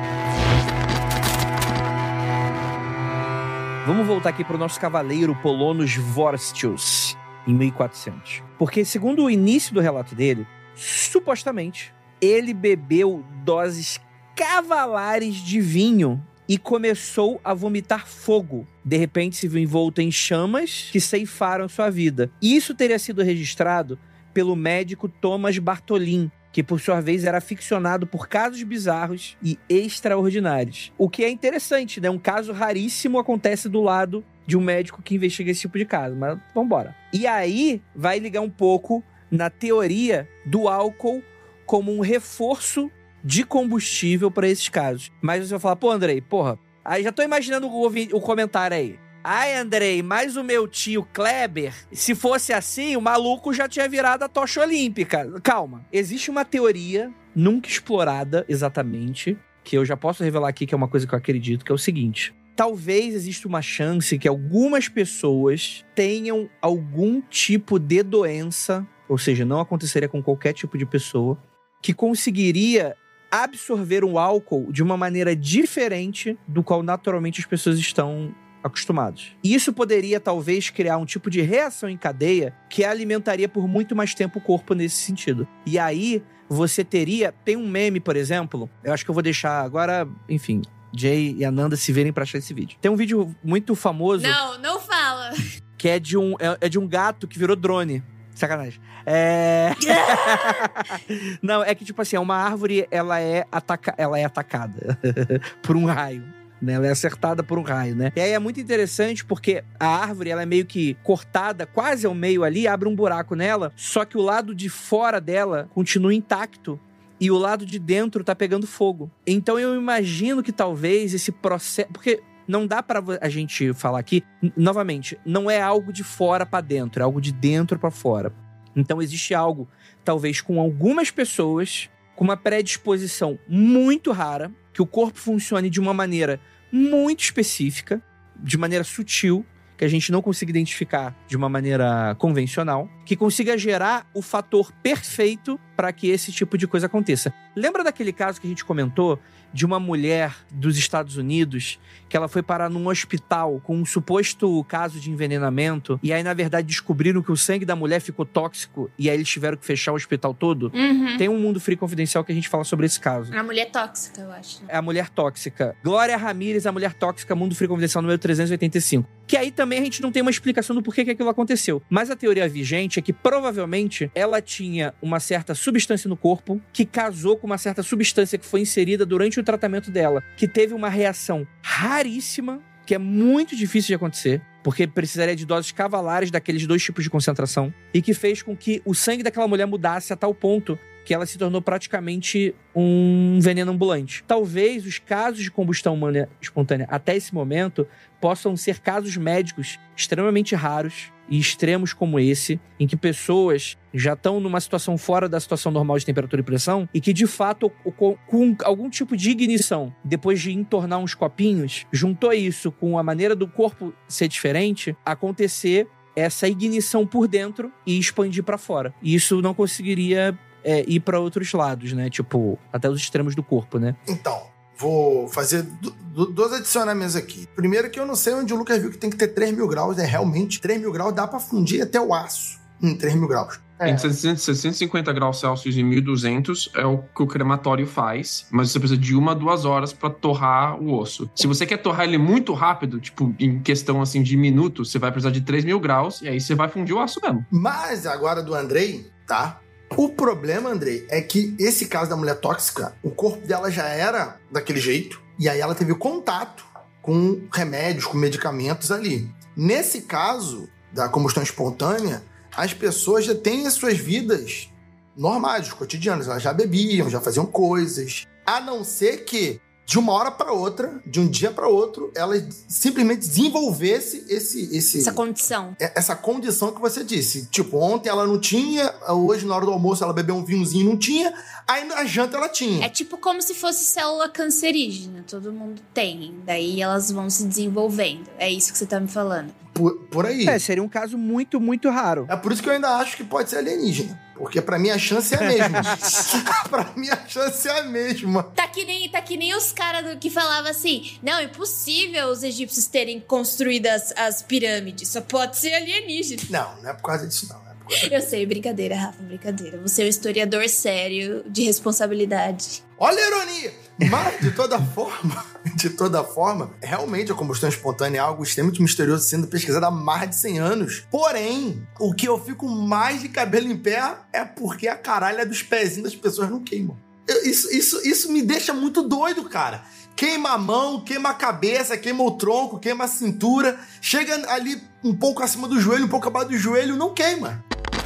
Vamos voltar aqui pro nosso cavaleiro Polonus Vorstius, em mil e quatrocentos. Porque, segundo o início do relato dele, supostamente, ele bebeu doses cavalares de vinho e começou a vomitar fogo. De repente, se viu envolto em chamas que ceifaram sua vida. Isso teria sido registrado pelo médico Thomas Bartholin, que por sua vez era aficionado por casos bizarros e extraordinários. O que é interessante, né? Um caso raríssimo acontece do lado de um médico que investiga esse tipo de caso, mas vambora. E aí, vai ligar um pouco na teoria do álcool como um reforço de combustível para esses casos. Mas você vai falar, pô, Andrei, porra, aí já tô imaginando o, o comentário aí. Ai, Andrei, mas o meu tio Kleber, se fosse assim, o maluco já tinha virado a tocha olímpica. Calma, existe uma teoria nunca explorada exatamente, que eu já posso revelar aqui que é uma coisa que eu acredito, que é o seguinte. Talvez exista uma chance que algumas pessoas tenham algum tipo de doença, ou seja, não aconteceria com qualquer tipo de pessoa, que conseguiria absorver o álcool de uma maneira diferente do qual naturalmente as pessoas estão acostumados. E isso poderia, talvez, criar um tipo de reação em cadeia que alimentaria por muito mais tempo o corpo nesse sentido. E aí, você teria... Tem um meme, por exemplo, eu acho que eu vou deixar agora, enfim... Jay e Ananda se verem pra achar esse vídeo. Tem um vídeo muito famoso... Não, não fala. Que é de um, é, é de um gato que virou drone. Sacanagem. É... Não, é que, tipo assim, uma árvore, ela é, ataca... ela é atacada por um raio. Né? Ela é acertada por um raio, né? E aí é muito interessante porque a árvore, ela é meio que cortada quase ao meio ali, abre um buraco nela, só que o lado de fora dela continua intacto. E o lado de dentro tá pegando fogo. Então eu imagino que talvez esse processo... Porque não dá pra a gente falar aqui... Novamente, não é algo de fora pra dentro. É algo de dentro pra fora. Então existe algo, talvez com algumas pessoas... Com uma predisposição muito rara... Que o corpo funcione de uma maneira muito específica... De maneira sutil... Que a gente não consiga identificar de uma maneira convencional... Que consiga gerar o fator perfeito... para que esse tipo de coisa aconteça. Lembra daquele caso que a gente comentou de uma mulher dos Estados Unidos que ela foi parar num hospital com um suposto caso de envenenamento e aí, na verdade, descobriram que o sangue da mulher ficou tóxico e aí eles tiveram que fechar o hospital todo? Uhum. Tem um Mundo Free Confidencial que a gente fala sobre esse caso. A mulher tóxica, eu acho. É a mulher tóxica. Glória Ramírez, a mulher tóxica, Mundo Free Confidencial número trezentos e oitenta e cinco. Que aí também a gente não tem uma explicação do porquê que aquilo aconteceu. Mas a teoria vigente é que provavelmente ela tinha uma certa substância no corpo que casou com uma certa substância que foi inserida durante o tratamento dela, que teve uma reação raríssima, que é muito difícil de acontecer, porque precisaria de doses cavalares daqueles dois tipos de concentração, e que fez com que o sangue daquela mulher mudasse a tal ponto que ela se tornou praticamente um veneno ambulante. Talvez os casos de combustão humana espontânea até esse momento possam ser casos médicos extremamente raros e extremos como esse, em que pessoas já estão numa situação fora da situação normal de temperatura e pressão, e que, de fato, com algum tipo de ignição, depois de entornar uns copinhos, juntou isso com a maneira do corpo ser diferente, acontecer essa ignição por dentro e expandir pra fora. E isso não conseguiria é, ir pra outros lados, né? Tipo, até os extremos do corpo, né? Então, vou fazer do, dois adicionamentos aqui. Primeiro que eu não sei onde o Lucas viu que tem que ter três mil graus, é realmente três mil graus dá pra fundir até o aço em três mil graus. É. Em seiscentos e cinquenta graus Celsius e mil e duzentos é o que o crematório faz, mas você precisa de uma, duas horas pra torrar o osso. Se você quer torrar ele muito rápido, tipo, em questão assim de minutos, você vai precisar de três mil graus e aí você vai fundir o aço mesmo. Mas agora do Andrei, tá? O problema, Andrei, é que esse caso da mulher tóxica, o corpo dela já era daquele jeito, e aí ela teve contato com remédios, com medicamentos ali. Nesse caso da combustão espontânea, as pessoas já têm as suas vidas normais, cotidianas. Elas já bebiam, já faziam coisas. A não ser que, de uma hora para outra, de um dia para outro, ela simplesmente desenvolvesse esse, esse, essa condição. Essa condição que você disse. Tipo, ontem ela não tinha, hoje na hora do almoço ela bebeu um vinhozinho e não tinha, aí na janta ela tinha. É tipo como se fosse célula cancerígena. Todo mundo tem. Daí elas vão se desenvolvendo. É isso que você tá me falando. Por, por aí. É, seria um caso muito, muito raro. É por isso que eu ainda acho que pode ser alienígena. Porque pra mim a chance é a mesma. Pra mim a chance é a mesma. Tá que nem, tá que nem os caras que falavam assim, não, é impossível os egípcios terem construído as, as pirâmides. Só pode ser alienígena. Não, não é por causa disso não. É por causa... Eu sei, brincadeira, Rafa, brincadeira. Você é um historiador sério, de responsabilidade. Olha a ironia! Mas, de toda forma, de toda forma, realmente a combustão espontânea é algo extremamente misterioso, sendo pesquisado há mais de cem anos. Porém, o que eu fico mais de cabelo em pé é porque a caralha dos pezinhos das pessoas não queimam. Eu, isso, isso, isso me deixa muito doido, cara. Queima a mão, queima a cabeça, queima o tronco, queima a cintura. Chega ali um pouco acima do joelho, um pouco abaixo do joelho, não queima.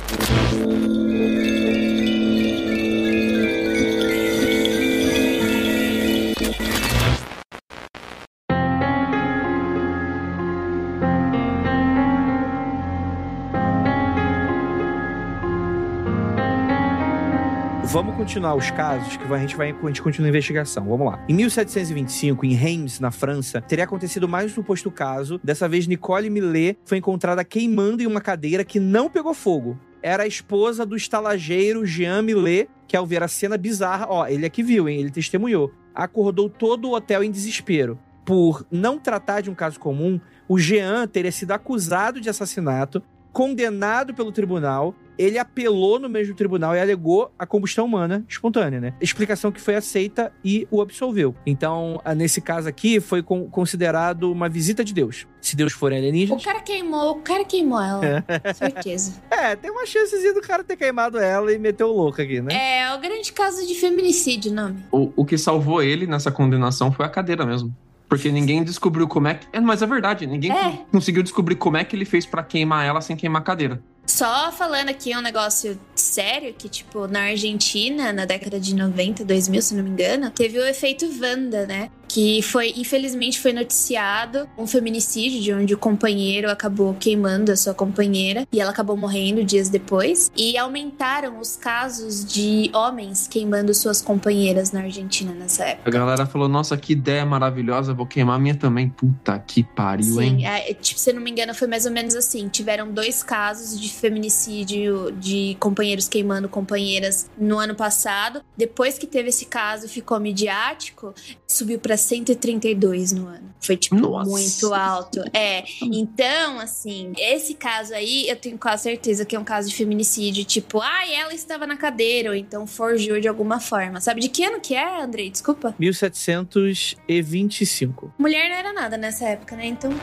Vamos continuar os casos, que a gente vai a gente continua a investigação. Vamos lá. Em mil setecentos e vinte e cinco, em Reims, na França, teria acontecido mais um suposto caso. Dessa vez, Nicole Millet foi encontrada queimando em uma cadeira que não pegou fogo. Era a esposa do estalageiro Jean Millet, que ao ver a cena bizarra, ó, ele aqui viu, hein? Ele testemunhou. Acordou todo o hotel em desespero. Por não tratar de um caso comum, o Jean teria sido acusado de assassinato, condenado pelo tribunal. Ele apelou no mesmo tribunal e alegou a combustão humana espontânea, né? Explicação que foi aceita e o absolveu. Então, nesse caso aqui, foi com, considerado uma visita de Deus. Se Deus for alienígena... O cara queimou, o cara queimou ela. Certeza. É, tem uma chancezinha do cara ter queimado ela e meter o louco aqui, né? É, o grande caso de feminicídio, o nome. O, o que salvou ele nessa condenação foi a cadeira mesmo. Porque ninguém descobriu como é que... É, mas é verdade, ninguém é. conseguiu descobrir como é que ele fez pra queimar ela sem queimar a cadeira. Só falando aqui um negócio sério, que tipo, na Argentina, na década de noventa, dois mil, se não me engano, teve o efeito Wanda, né? Que foi, infelizmente, foi noticiado um feminicídio, de onde o companheiro acabou queimando a sua companheira e ela acabou morrendo dias depois. E aumentaram os casos de homens queimando suas companheiras na Argentina nessa época. A galera falou, nossa, que ideia maravilhosa, vou queimar a minha também. Puta que pariu, Sim, hein? É, tipo, se eu não me engano, foi mais ou menos assim. Tiveram dois casos de feminicídio de companheiros queimando companheiras no ano passado. Depois que teve esse caso, ficou midiático, subiu pra cento e trinta e dois no ano. Foi, tipo, Nossa. muito alto. É, então, assim, esse caso aí, eu tenho quase certeza que é um caso de feminicídio, tipo, ah, ela estava na cadeira, ou então forjou de alguma forma. Sabe de que ano que é, Andrei? Desculpa. mil setecentos e vinte e cinco. Mulher não era nada nessa época, né? Então...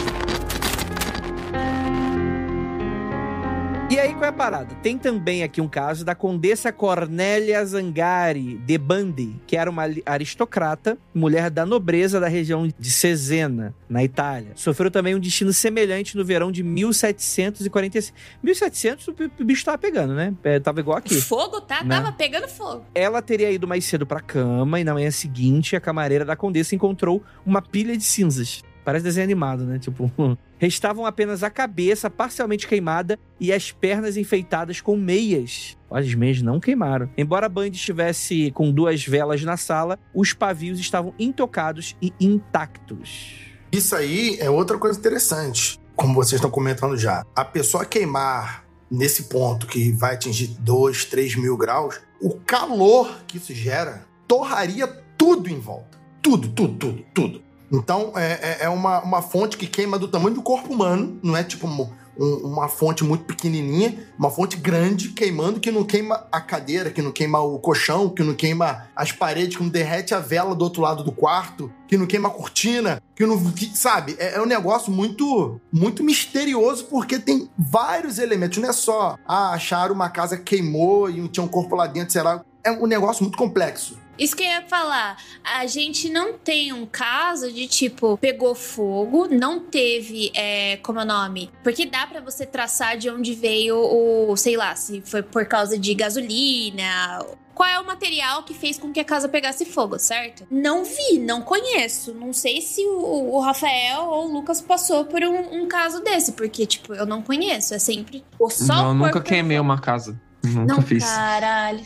E aí, qual é a parada? Tem também aqui um caso da Condessa Cornélia Zangari de Bandi, que era uma aristocrata, mulher da nobreza da região de Cesena, na Itália. Sofreu também um destino semelhante no verão de mil setecentos e quarenta e cinco. mil e setecentos, o bicho tava pegando, né? Tava igual aqui. Fogo, tá? Né? Tava pegando fogo. Ela teria ido mais cedo pra cama e na manhã seguinte, a camareira da Condessa encontrou uma pilha de cinzas Parece desenho animado, né? Tipo, restavam apenas a cabeça parcialmente queimada e as pernas enfeitadas com meias. As meias não queimaram. Embora Bundy estivesse com duas velas na sala, os pavios estavam intocados e intactos. Isso aí é outra coisa interessante, como vocês estão comentando já. A pessoa queimar nesse ponto que vai atingir dois, três mil graus, o calor que isso gera torraria tudo em volta. Tudo, tudo, tudo, tudo. Então, é, é uma, uma fonte que queima do tamanho do corpo humano, não é tipo um, um, uma fonte muito pequenininha, uma fonte grande queimando, que não queima a cadeira, que não queima o colchão, que não queima as paredes, que não derrete a vela do outro lado do quarto, que não queima a cortina, que não... Que, sabe? É, é um negócio muito, muito misterioso, porque tem vários elementos. Não é só, ah, acharam uma casa que queimou e tinha um corpo lá dentro, sei lá. É um negócio muito complexo. Isso que eu ia falar, a gente não tem um caso de, tipo, pegou fogo, não teve, é, como é o nome? Porque dá pra você traçar de onde veio o, sei lá, se foi por causa de gasolina, qual é o material que fez com que a casa pegasse fogo, certo? Não vi, não conheço, não sei se o, o Rafael ou o Lucas passou por um, um caso desse, porque, tipo, eu não conheço, é sempre o sol. Não, nunca queimei uma casa, nunca não, fiz. Caralho.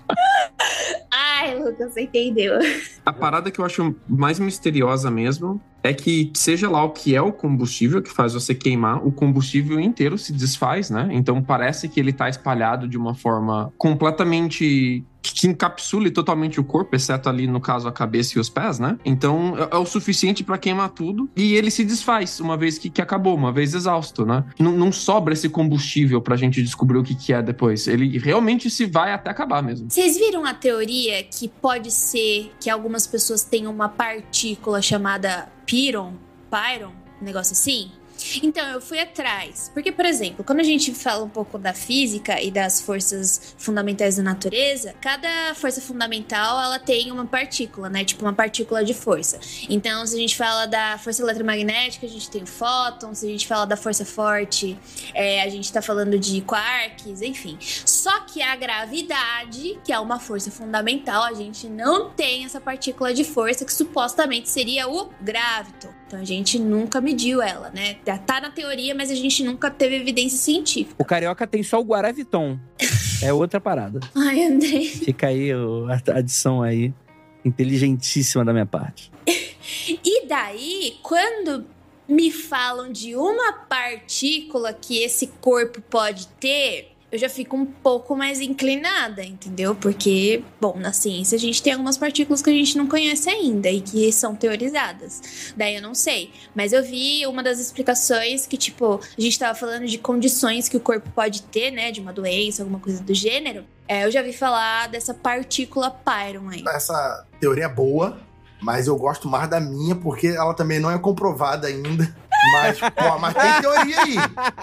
Ai, Lucas, você entendeu. A parada que eu acho mais misteriosa mesmo é que, seja lá o que é o combustível que faz você queimar, o combustível inteiro se desfaz, né? Então parece que ele tá espalhado de uma forma completamente... que encapsule totalmente o corpo, exceto ali, no caso, a cabeça e os pés, né? Então, é, é o suficiente pra queimar tudo e ele se desfaz uma vez que, que acabou, uma vez exausto, né? Não, não sobra esse combustível pra gente descobrir o que, que é depois. Ele realmente se vai até acabar mesmo. Vocês viram a teoria que pode ser que algumas pessoas tenham uma partícula chamada Piron, Pyron, um negócio assim? Então, eu fui atrás. Porque, por exemplo, quando a gente fala um pouco da física e das forças fundamentais da natureza, cada força fundamental, ela tem uma partícula, né? Tipo, uma partícula de força. Então, se a gente fala da força eletromagnética, a gente tem o fóton. Se a gente fala da força forte, é, a gente tá falando de quarks, enfim. Só que a gravidade, que é uma força fundamental, a gente não tem essa partícula de força que supostamente seria o graviton. Então, a gente nunca mediu ela, né? Tá na teoria, mas a gente nunca teve evidência científica. O carioca tem só o Guaraviton. É outra parada. Ai, Andrei. Fica aí a adição aí, inteligentíssima da minha parte. E daí, quando me falam de uma partícula que esse corpo pode ter, eu já fico um pouco mais inclinada, entendeu? Porque, bom, na ciência a gente tem algumas partículas que a gente não conhece ainda e que são teorizadas. Daí eu não sei. Mas eu vi uma das explicações que, tipo, a gente tava falando de condições que o corpo pode ter, né? De uma doença, alguma coisa do gênero. É, eu já vi falar dessa partícula Pyron aí. Essa teoria é boa, mas eu gosto mais da minha, porque ela também não é comprovada ainda. Mas, pô, mas tem teoria aí.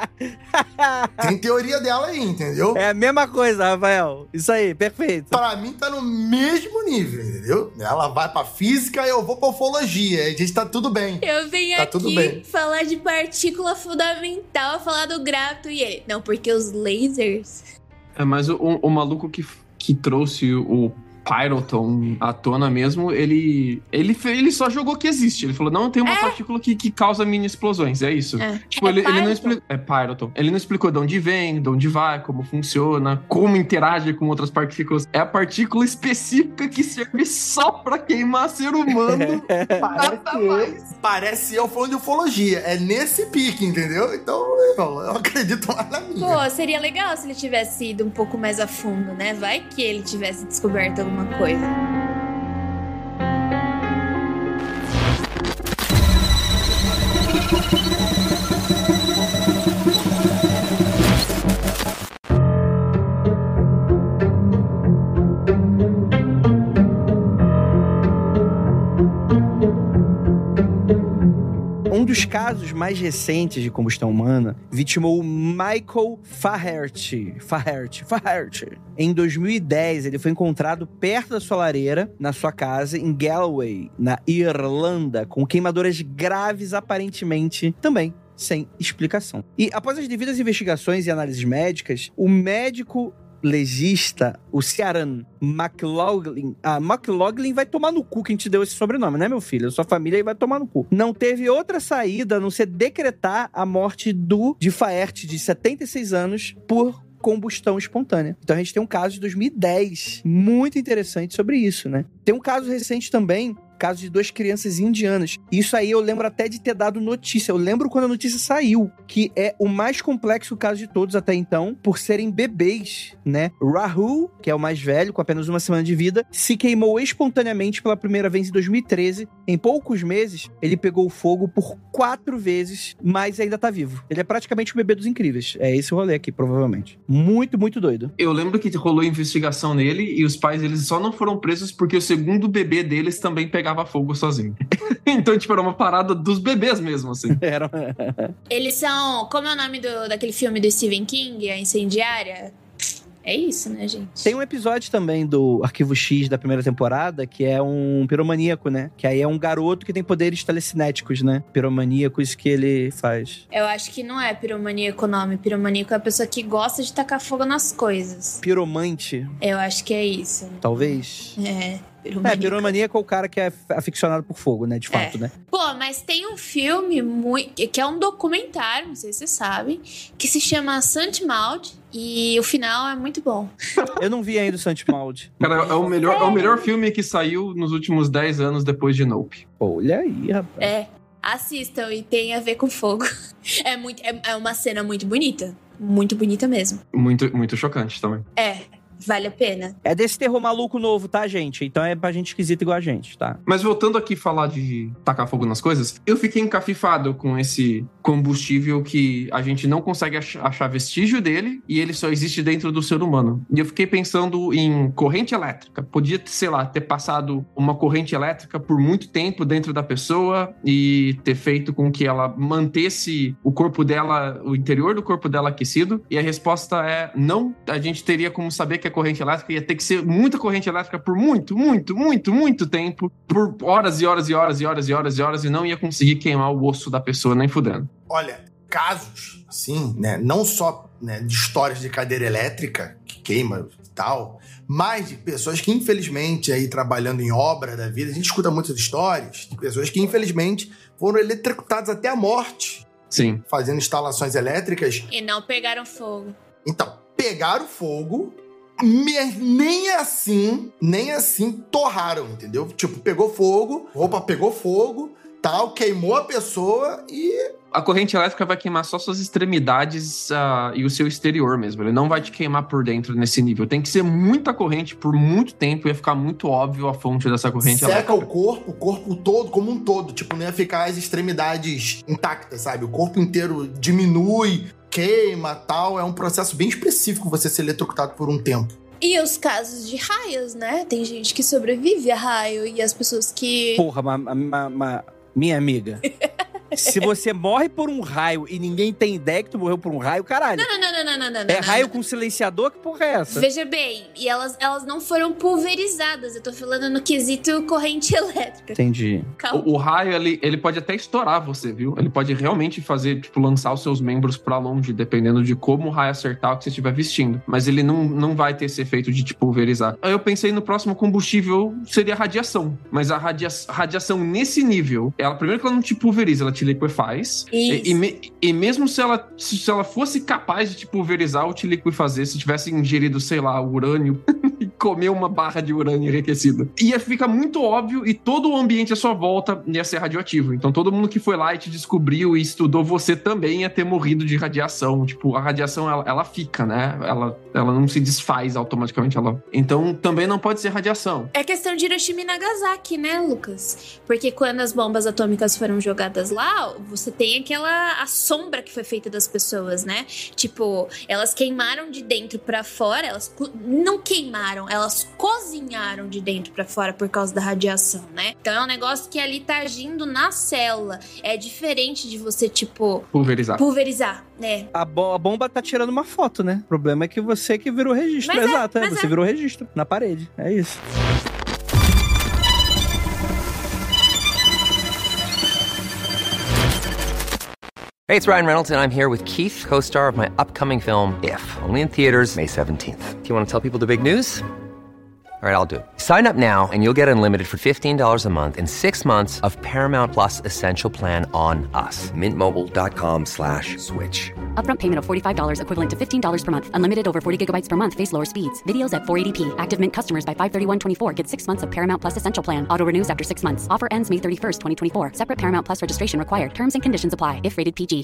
Tem teoria dela aí, entendeu? É a mesma coisa, Rafael. Isso aí, perfeito. Pra mim tá no mesmo nível, entendeu? Ela vai pra física e eu vou pra ufologia. A gente tá tudo bem. Eu venho tá aqui tudo bem. falar de partícula fundamental, falar do graviton e ele. Não, porque os lasers... É, mas o, o maluco que, que trouxe o Pyroton à tona mesmo, ele, ele, ele só jogou que existe. Ele falou, não, tem uma é? partícula que, que causa mini explosões, é isso. É. Tipo, é ele, ele não explicou. É Pyroton. Ele não explicou de onde vem, de onde vai, como funciona, como interage com outras partículas. É a partícula específica que serve só pra queimar ser humano. Parece eu, parece eu falando de ufologia. É nesse pique, entendeu? Então, eu, eu acredito mais na minha. Pô, seria legal se ele tivesse ido um pouco mais a fundo, né? Vai que ele tivesse descoberto alguma coisa. Um dos casos mais recentes de combustão humana vitimou o Michael Faherty. Faherty. Faherty. Em dois mil e dez, ele foi encontrado perto da sua lareira, na sua casa, em Galway, na Irlanda, com queimaduras graves, aparentemente também sem explicação. E após as devidas investigações e análises médicas, o médico legista, o Ciaran McLaughlin. Ah, McLaughlin vai tomar no cu quem te deu esse sobrenome, né, meu filho? Sua família aí vai tomar no cu. Não teve outra saída a não ser decretar a morte do de Faert, de setenta e seis anos, por combustão espontânea. Então a gente tem um caso de dois mil e dez muito interessante sobre isso, né? Tem um caso recente também, caso de duas crianças indianas. Isso aí eu lembro até de ter dado notícia. Eu lembro quando a notícia saiu, que é o mais complexo caso de todos até então, por serem bebês, né? Rahul, que é o mais velho, com apenas uma semana de vida, se queimou espontaneamente pela primeira vez em dois mil e treze. Em poucos meses, ele pegou fogo por quatro vezes, mas ainda tá vivo. Ele é praticamente o bebê dos incríveis. É esse o rolê aqui, provavelmente. Muito, muito doido. Eu lembro que rolou investigação nele e os pais deles só não foram presos porque o segundo bebê deles também pegava fogo sozinho. Então, tipo, era uma parada dos bebês mesmo, assim. Era. Eles são... Como é o nome do, daquele filme do Stephen King, A Incendiária? É isso, né, gente? Tem um episódio também do Arquivo X da primeira temporada, que é um piromaníaco, né? Que aí é um garoto que tem poderes telecinéticos, né? Piromaníacos que ele faz. Eu acho que não é piromaníaco o nome. Piromaníaco é a pessoa que gosta de tacar fogo nas coisas. Piromante? Eu acho que é isso. Talvez. É... É, piromaníaco é o cara que é aficionado por fogo, né? De fato, é. né? Pô, mas tem um filme muito, que é um documentário, não sei se vocês sabem, que se chama Saint Maud e o final é muito bom. Eu não vi ainda o Saint Maud. Cara, é o, melhor, é o melhor filme que saiu nos últimos dez anos depois de Nope. Olha aí, rapaz. É, assistam e tem a ver com fogo. É, muito, é, é uma cena muito bonita. Muito bonita mesmo. Muito, muito chocante também. É. Vale a pena. É desse terror maluco novo, tá, gente? Então é pra gente esquisita igual a gente, tá? Mas voltando aqui a falar de tacar fogo nas coisas, eu fiquei encafifado com esse combustível que a gente não consegue achar vestígio dele e ele só existe dentro do ser humano. E eu fiquei pensando em corrente elétrica. Podia, sei lá, ter passado uma corrente elétrica por muito tempo dentro da pessoa e ter feito com que ela mantesse o corpo dela, o interior do corpo dela aquecido. E a resposta é não. A gente teria como saber que a corrente elétrica ia ter que ser muita corrente elétrica por muito, muito, muito, muito tempo, por horas e horas e horas e horas e horas e horas, e não ia conseguir queimar o osso da pessoa nem fudendo. Olha, casos, assim, né, não só né, de histórias de cadeira elétrica, que queima e tal, mas de pessoas que, infelizmente, aí trabalhando em obra da vida, a gente escuta muitas histórias de pessoas que, infelizmente, foram eletrocutadas até a morte. Sim. Fazendo instalações elétricas. E não pegaram fogo. Então, pegaram fogo... nem assim, nem assim torraram, entendeu? Tipo, pegou fogo, roupa pegou fogo, tal, queimou a pessoa e... A corrente elétrica vai queimar só suas extremidades uh, e o seu exterior mesmo. Ele não vai te queimar por dentro nesse nível. Tem que ser muita corrente por muito tempo e ia ficar muito óbvio a fonte dessa corrente Seca elétrica. Seca o corpo, o corpo todo, como um todo. Tipo, não ia ficar as extremidades intactas, sabe? O corpo inteiro diminui, queima, tal. É um processo bem específico você ser eletrocutado por um tempo. E os casos de raios, né? Tem gente que sobrevive a raio e as pessoas que... Porra, ma, ma, ma, minha amiga... Se você morre por um raio e ninguém tem ideia que tu morreu por um raio, caralho. Não, não, não, não, não, não. É não, raio não. com silenciador? Que porra é essa? Veja bem, e elas, elas não foram pulverizadas. Eu tô falando no quesito corrente elétrica. Entendi. Calma. O, o raio, ele, ele pode até estourar você, viu? Ele pode realmente fazer, tipo, lançar os seus membros pra longe, dependendo de como o raio acertar o que você estiver vestindo. Mas ele não, não vai ter esse efeito de te pulverizar. Aí eu pensei no próximo combustível seria a radiação. Mas a radia, radiação nesse nível, ela, primeiro que ela não te pulveriza, ela te liquefaz. E, e, me, e mesmo se ela, se ela fosse capaz de te pulverizar ou te liquefazer, se tivesse ingerido, sei lá, urânio e comer uma barra de urânio enriquecido, ia ficar muito óbvio e todo o ambiente à sua volta ia ser radioativo. Então todo mundo que foi lá e te descobriu e estudou você também ia ter morrido de radiação. Tipo, a radiação, ela, ela fica, né? Ela, ela não se desfaz automaticamente. Ela... Então também não pode ser radiação. É questão de Hiroshima e Nagasaki, né, Lucas? Porque quando as bombas atômicas foram jogadas lá, você tem aquela a sombra que foi feita das pessoas, né? Tipo, elas queimaram de dentro pra fora, elas co- não queimaram, elas cozinharam de dentro pra fora por causa da radiação, né? Então é um negócio que ali tá agindo na célula. É diferente de você, tipo... Pulverizar. Pulverizar, né? A, bo- a bomba tá tirando uma foto, né? O problema é que você que virou registro. Mas é, Exato, é, mas você é. virou registro na parede. É isso. Hey, it's Ryan Reynolds, and I'm here with Keith, co-star of my upcoming film, If, only in theaters May seventeenth. Do you want to tell people the big news? All right, I'll do it. Sign up now and you'll get unlimited for fifteen dollars a month and six months of Paramount Plus Essential Plan on us. Mint Mobile dot com slash switch. Upfront payment of forty-five dollars equivalent to fifteen dollars per month. Unlimited over forty gigabytes per month. Face lower speeds. Videos at four eighty p. Active Mint customers by five thirty-one twenty-four get six months of Paramount Plus Essential Plan. Auto renews after six months. Offer ends May thirty-first, twenty twenty-four. Separate Paramount Plus registration required. Terms and conditions apply if rated P G.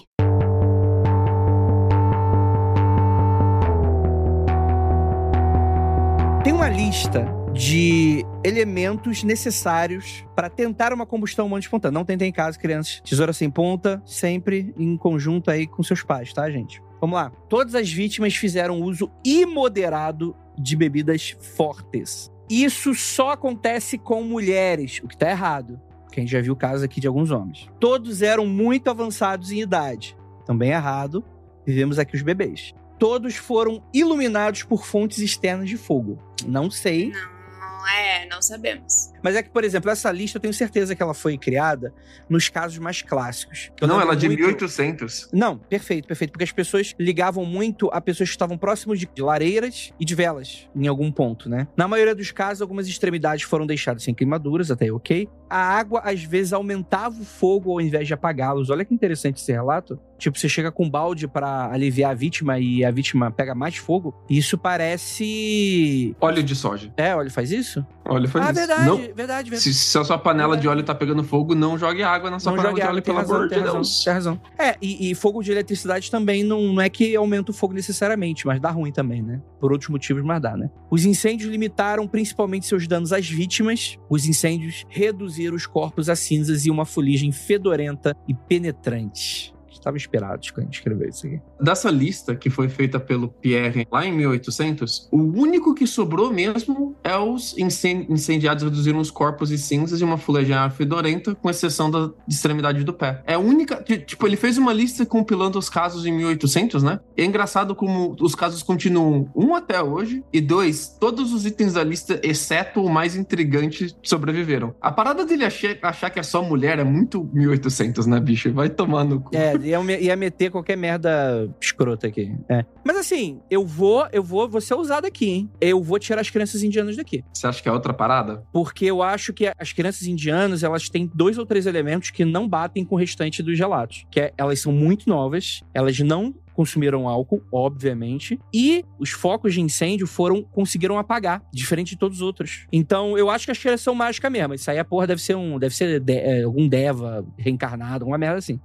Tem uma lista de elementos necessários para tentar uma combustão humana espontânea. Não tentem em casa, crianças. Tesoura sem ponta, sempre em conjunto aí com seus pais, tá, gente? Vamos lá. Todas as vítimas fizeram uso imoderado de bebidas fortes. Isso só acontece com mulheres, o que tá errado, porque a gente já viu casos aqui de alguns homens. Todos eram muito avançados em idade. Também errado. Vivemos aqui os bebês. Todos foram iluminados por fontes externas de fogo. Não sei. Não, é, não sabemos. Mas é que, por exemplo, essa lista eu tenho certeza que ela foi criada nos casos mais clássicos. Eu não, ela é de muito... mil e oitocentos. Não, perfeito, perfeito. Porque as pessoas ligavam muito a pessoas que estavam próximas de lareiras e de velas, em algum ponto, né? Na maioria dos casos, algumas extremidades foram deixadas sem queimaduras, até aí ok. A água, às vezes, aumentava o fogo ao invés de apagá-los. Olha que interessante esse relato. Tipo, você chega com um balde pra aliviar a vítima e a vítima pega mais fogo. Isso parece... Óleo de soja. É, óleo faz isso? Óleo faz ah, isso. verdade, não, verdade, verdade. Se, se a sua panela verdade. de óleo tá pegando fogo, não jogue água na sua não panela jogue de água, óleo, pelo razão, amor de razão, Deus. Tem razão. É, e, e fogo de eletricidade também não, não é que aumenta o fogo necessariamente, mas dá ruim também, né? Por outros motivos, mas dá, né? Os incêndios limitaram principalmente seus danos às vítimas. Os incêndios reduziram os corpos a cinzas e uma fuligem fedorenta e penetrante. Estava esperado quando a gente escreveu isso aqui. Dessa lista que foi feita pelo Pierre lá em mil e oitocentos, o único que sobrou mesmo é os incendiados reduziram os corpos e cinzas e uma fuligem fedorenta, com exceção da extremidade do pé. É a única... Tipo, ele fez uma lista compilando os casos em mil e oitocentos, né? E é engraçado como os casos continuam, um, até hoje, e dois, todos os itens da lista, exceto o mais intrigante, sobreviveram. A parada dele achar, achar que é só mulher é muito mil e oitocentos, né, bicho? Vai tomando... É, ia, ia meter qualquer merda escrota aqui. É. Mas assim, eu vou, eu vou, vou ser ousado aqui, hein? Eu vou tirar as crianças indianas daqui. Você acha que é outra parada? Porque eu acho que as crianças indianas, elas têm dois ou três elementos que não batem com o restante dos relatos. Que é, elas são muito novas, elas não consumiram álcool, obviamente, e os focos de incêndio foram, conseguiram apagar, diferente de todos os outros. Então, eu acho que as crianças são mágicas mesmo. Isso aí, a porra, deve ser um, deve ser de, é, algum Deva reencarnado, alguma merda assim.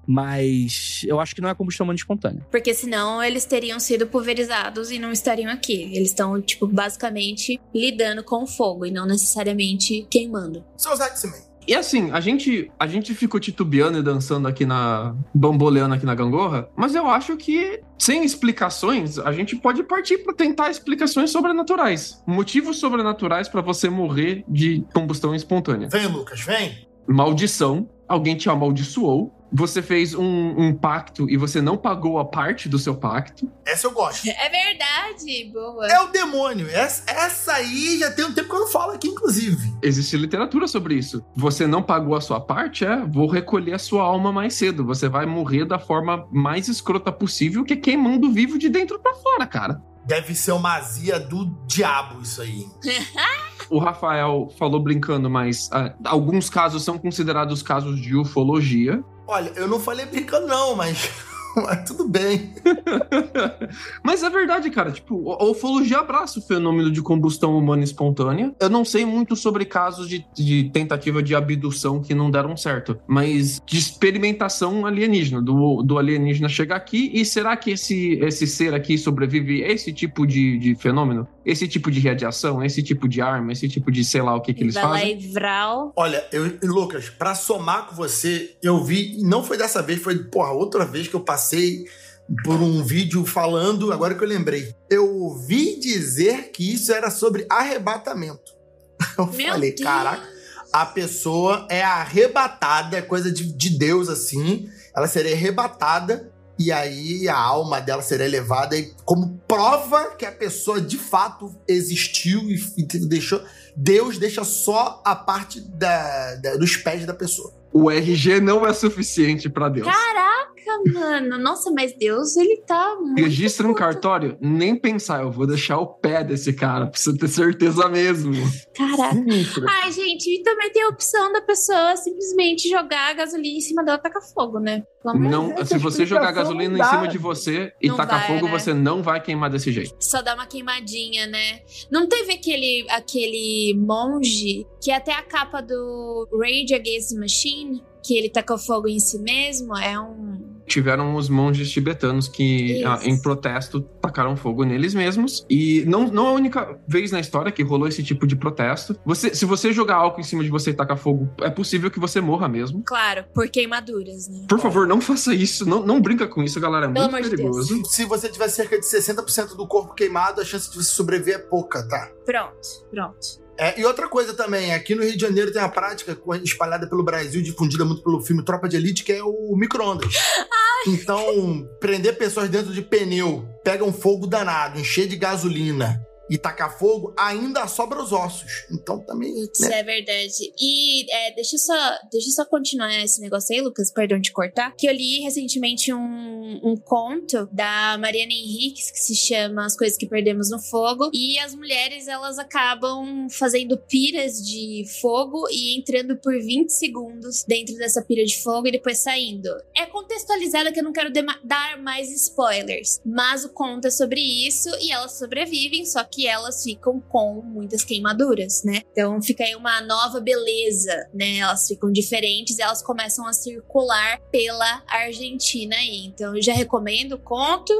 Mas eu acho que não é combustão humana espontânea. Porque senão eles teriam sido pulverizados e não estariam aqui. Eles estão, tipo, basicamente lidando com o fogo e não necessariamente queimando. São os X-Men. E assim, a gente, a gente ficou titubeando e dançando aqui na... bamboleando aqui na gangorra, mas eu acho que, sem explicações, a gente pode partir para tentar explicações sobrenaturais. Motivos sobrenaturais para você morrer de combustão espontânea. Vem, Lucas, vem! Maldição. Alguém te amaldiçoou. Você fez um, um pacto e você não pagou a parte do seu pacto. Essa eu gosto. É verdade, boa. É o demônio. Essa, essa aí já tem um tempo que eu não falo aqui, inclusive. Existe literatura sobre isso. Você não pagou a sua parte, é, vou recolher a sua alma mais cedo. Você vai morrer da forma mais escrota possível, que é queimando vivo de dentro pra fora, cara. Deve ser uma azia do diabo isso aí. O Rafael falou brincando, mas uh, alguns casos são considerados casos de ufologia. Olha, eu não falei brincando não, mas... Mas tudo bem. Mas é verdade, cara. Tipo, a ufologia abraça o fenômeno de combustão humana espontânea. Eu não sei muito sobre casos de, de tentativa de abdução que não deram certo, mas de experimentação alienígena, do, do alienígena chegar aqui. E será que esse, esse ser aqui sobrevive a esse tipo de, de fenômeno? Esse tipo de radiação? Esse tipo de arma? Esse tipo de sei lá o que, que eles fazem? Vral. Olha, eu, Lucas, pra somar com você, eu vi, não foi dessa vez, foi, porra, outra vez que eu passei Passei por um vídeo falando, agora que eu lembrei. Eu ouvi dizer que isso era sobre arrebatamento. Eu Meu falei, Deus. Caraca, a pessoa é arrebatada, é coisa de, de Deus, assim. Ela seria arrebatada e aí a alma dela seria levada e como prova que a pessoa de fato existiu e deixou. Deus deixa só a parte da, da, dos pés da pessoa. O R G não é suficiente pra Deus. Caraca, mano. Nossa, mas Deus, ele tá muito... Registra um cartório? Nem pensar, eu vou deixar o pé desse cara, pra você ter certeza mesmo. Caraca. Ai, gente, e também tem a opção da pessoa simplesmente jogar a gasolina em cima dela e tacar fogo, né? Não, se você jogar gasolina em cima de você e Não tacar vai, fogo, né? você não vai queimar desse jeito. Só dá uma queimadinha, né? Não teve aquele, aquele monge que até a capa do Rage Against the Machine, que ele tacou fogo em si mesmo, é um... Tiveram os monges tibetanos que, ah, em protesto, tacaram fogo neles mesmos. E não, não é a única vez na história que rolou esse tipo de protesto. Você, se você jogar álcool em cima de você e tacar fogo, é possível que você morra mesmo. Claro, por queimaduras, né? Por favor, não faça isso. Não, não brinca com isso, galera. É Pelo muito amor de perigoso. Deus. Se você tiver cerca de sessenta por cento do corpo queimado, a chance de você sobreviver é pouca, tá? Pronto, pronto. É, e outra coisa também, aqui no Rio de Janeiro tem uma prática espalhada pelo Brasil, difundida muito pelo filme Tropa de Elite, que é o micro-ondas. Então, prender pessoas dentro de pneu, pega um fogo danado, encher de gasolina e tacar fogo, ainda sobra os ossos. Então também... Isso né? é verdade. E é, deixa, eu só, deixa eu só continuar esse negócio aí, Lucas, perdão de cortar. Que eu li recentemente um, um conto da Mariana Henriques, que se chama As Coisas que Perdemos no Fogo. E as mulheres, elas acabam fazendo piras de fogo e entrando por vinte segundos dentro dessa pira de fogo e depois saindo. É contextualizada que eu não quero dema- dar mais spoilers, mas o conto é sobre isso e elas sobrevivem, só que elas ficam com muitas queimaduras, né? Então fica aí uma nova beleza, né? Elas ficam diferentes e elas começam a circular pela Argentina aí. Então eu já recomendo o conto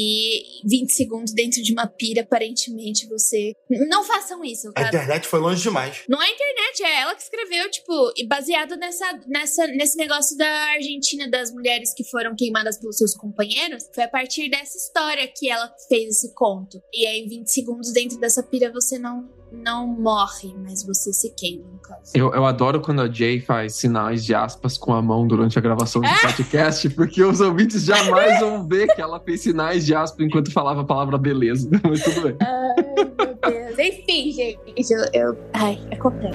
e vinte segundos dentro de uma pira, aparentemente você... Não façam isso, A cara. internet foi longe demais. Não é a internet, é ela que escreveu, tipo, e baseado nessa, nessa, nesse negócio da Argentina, das mulheres que foram queimadas pelos seus companheiros. Foi a partir dessa história que ela fez esse conto. E aí, em vinte segundos dentro dessa pira, você não, não morre, mas você se queima, no caso. Eu, eu adoro quando a Jay faz sinais de aspas com a mão durante a gravação do podcast, porque os ouvintes jamais vão ver que ela fez sinais de aspas enquanto falava a palavra beleza. Mas tudo bem. Ai, meu Deus. Enfim, gente, eu... eu... Ai, acontece.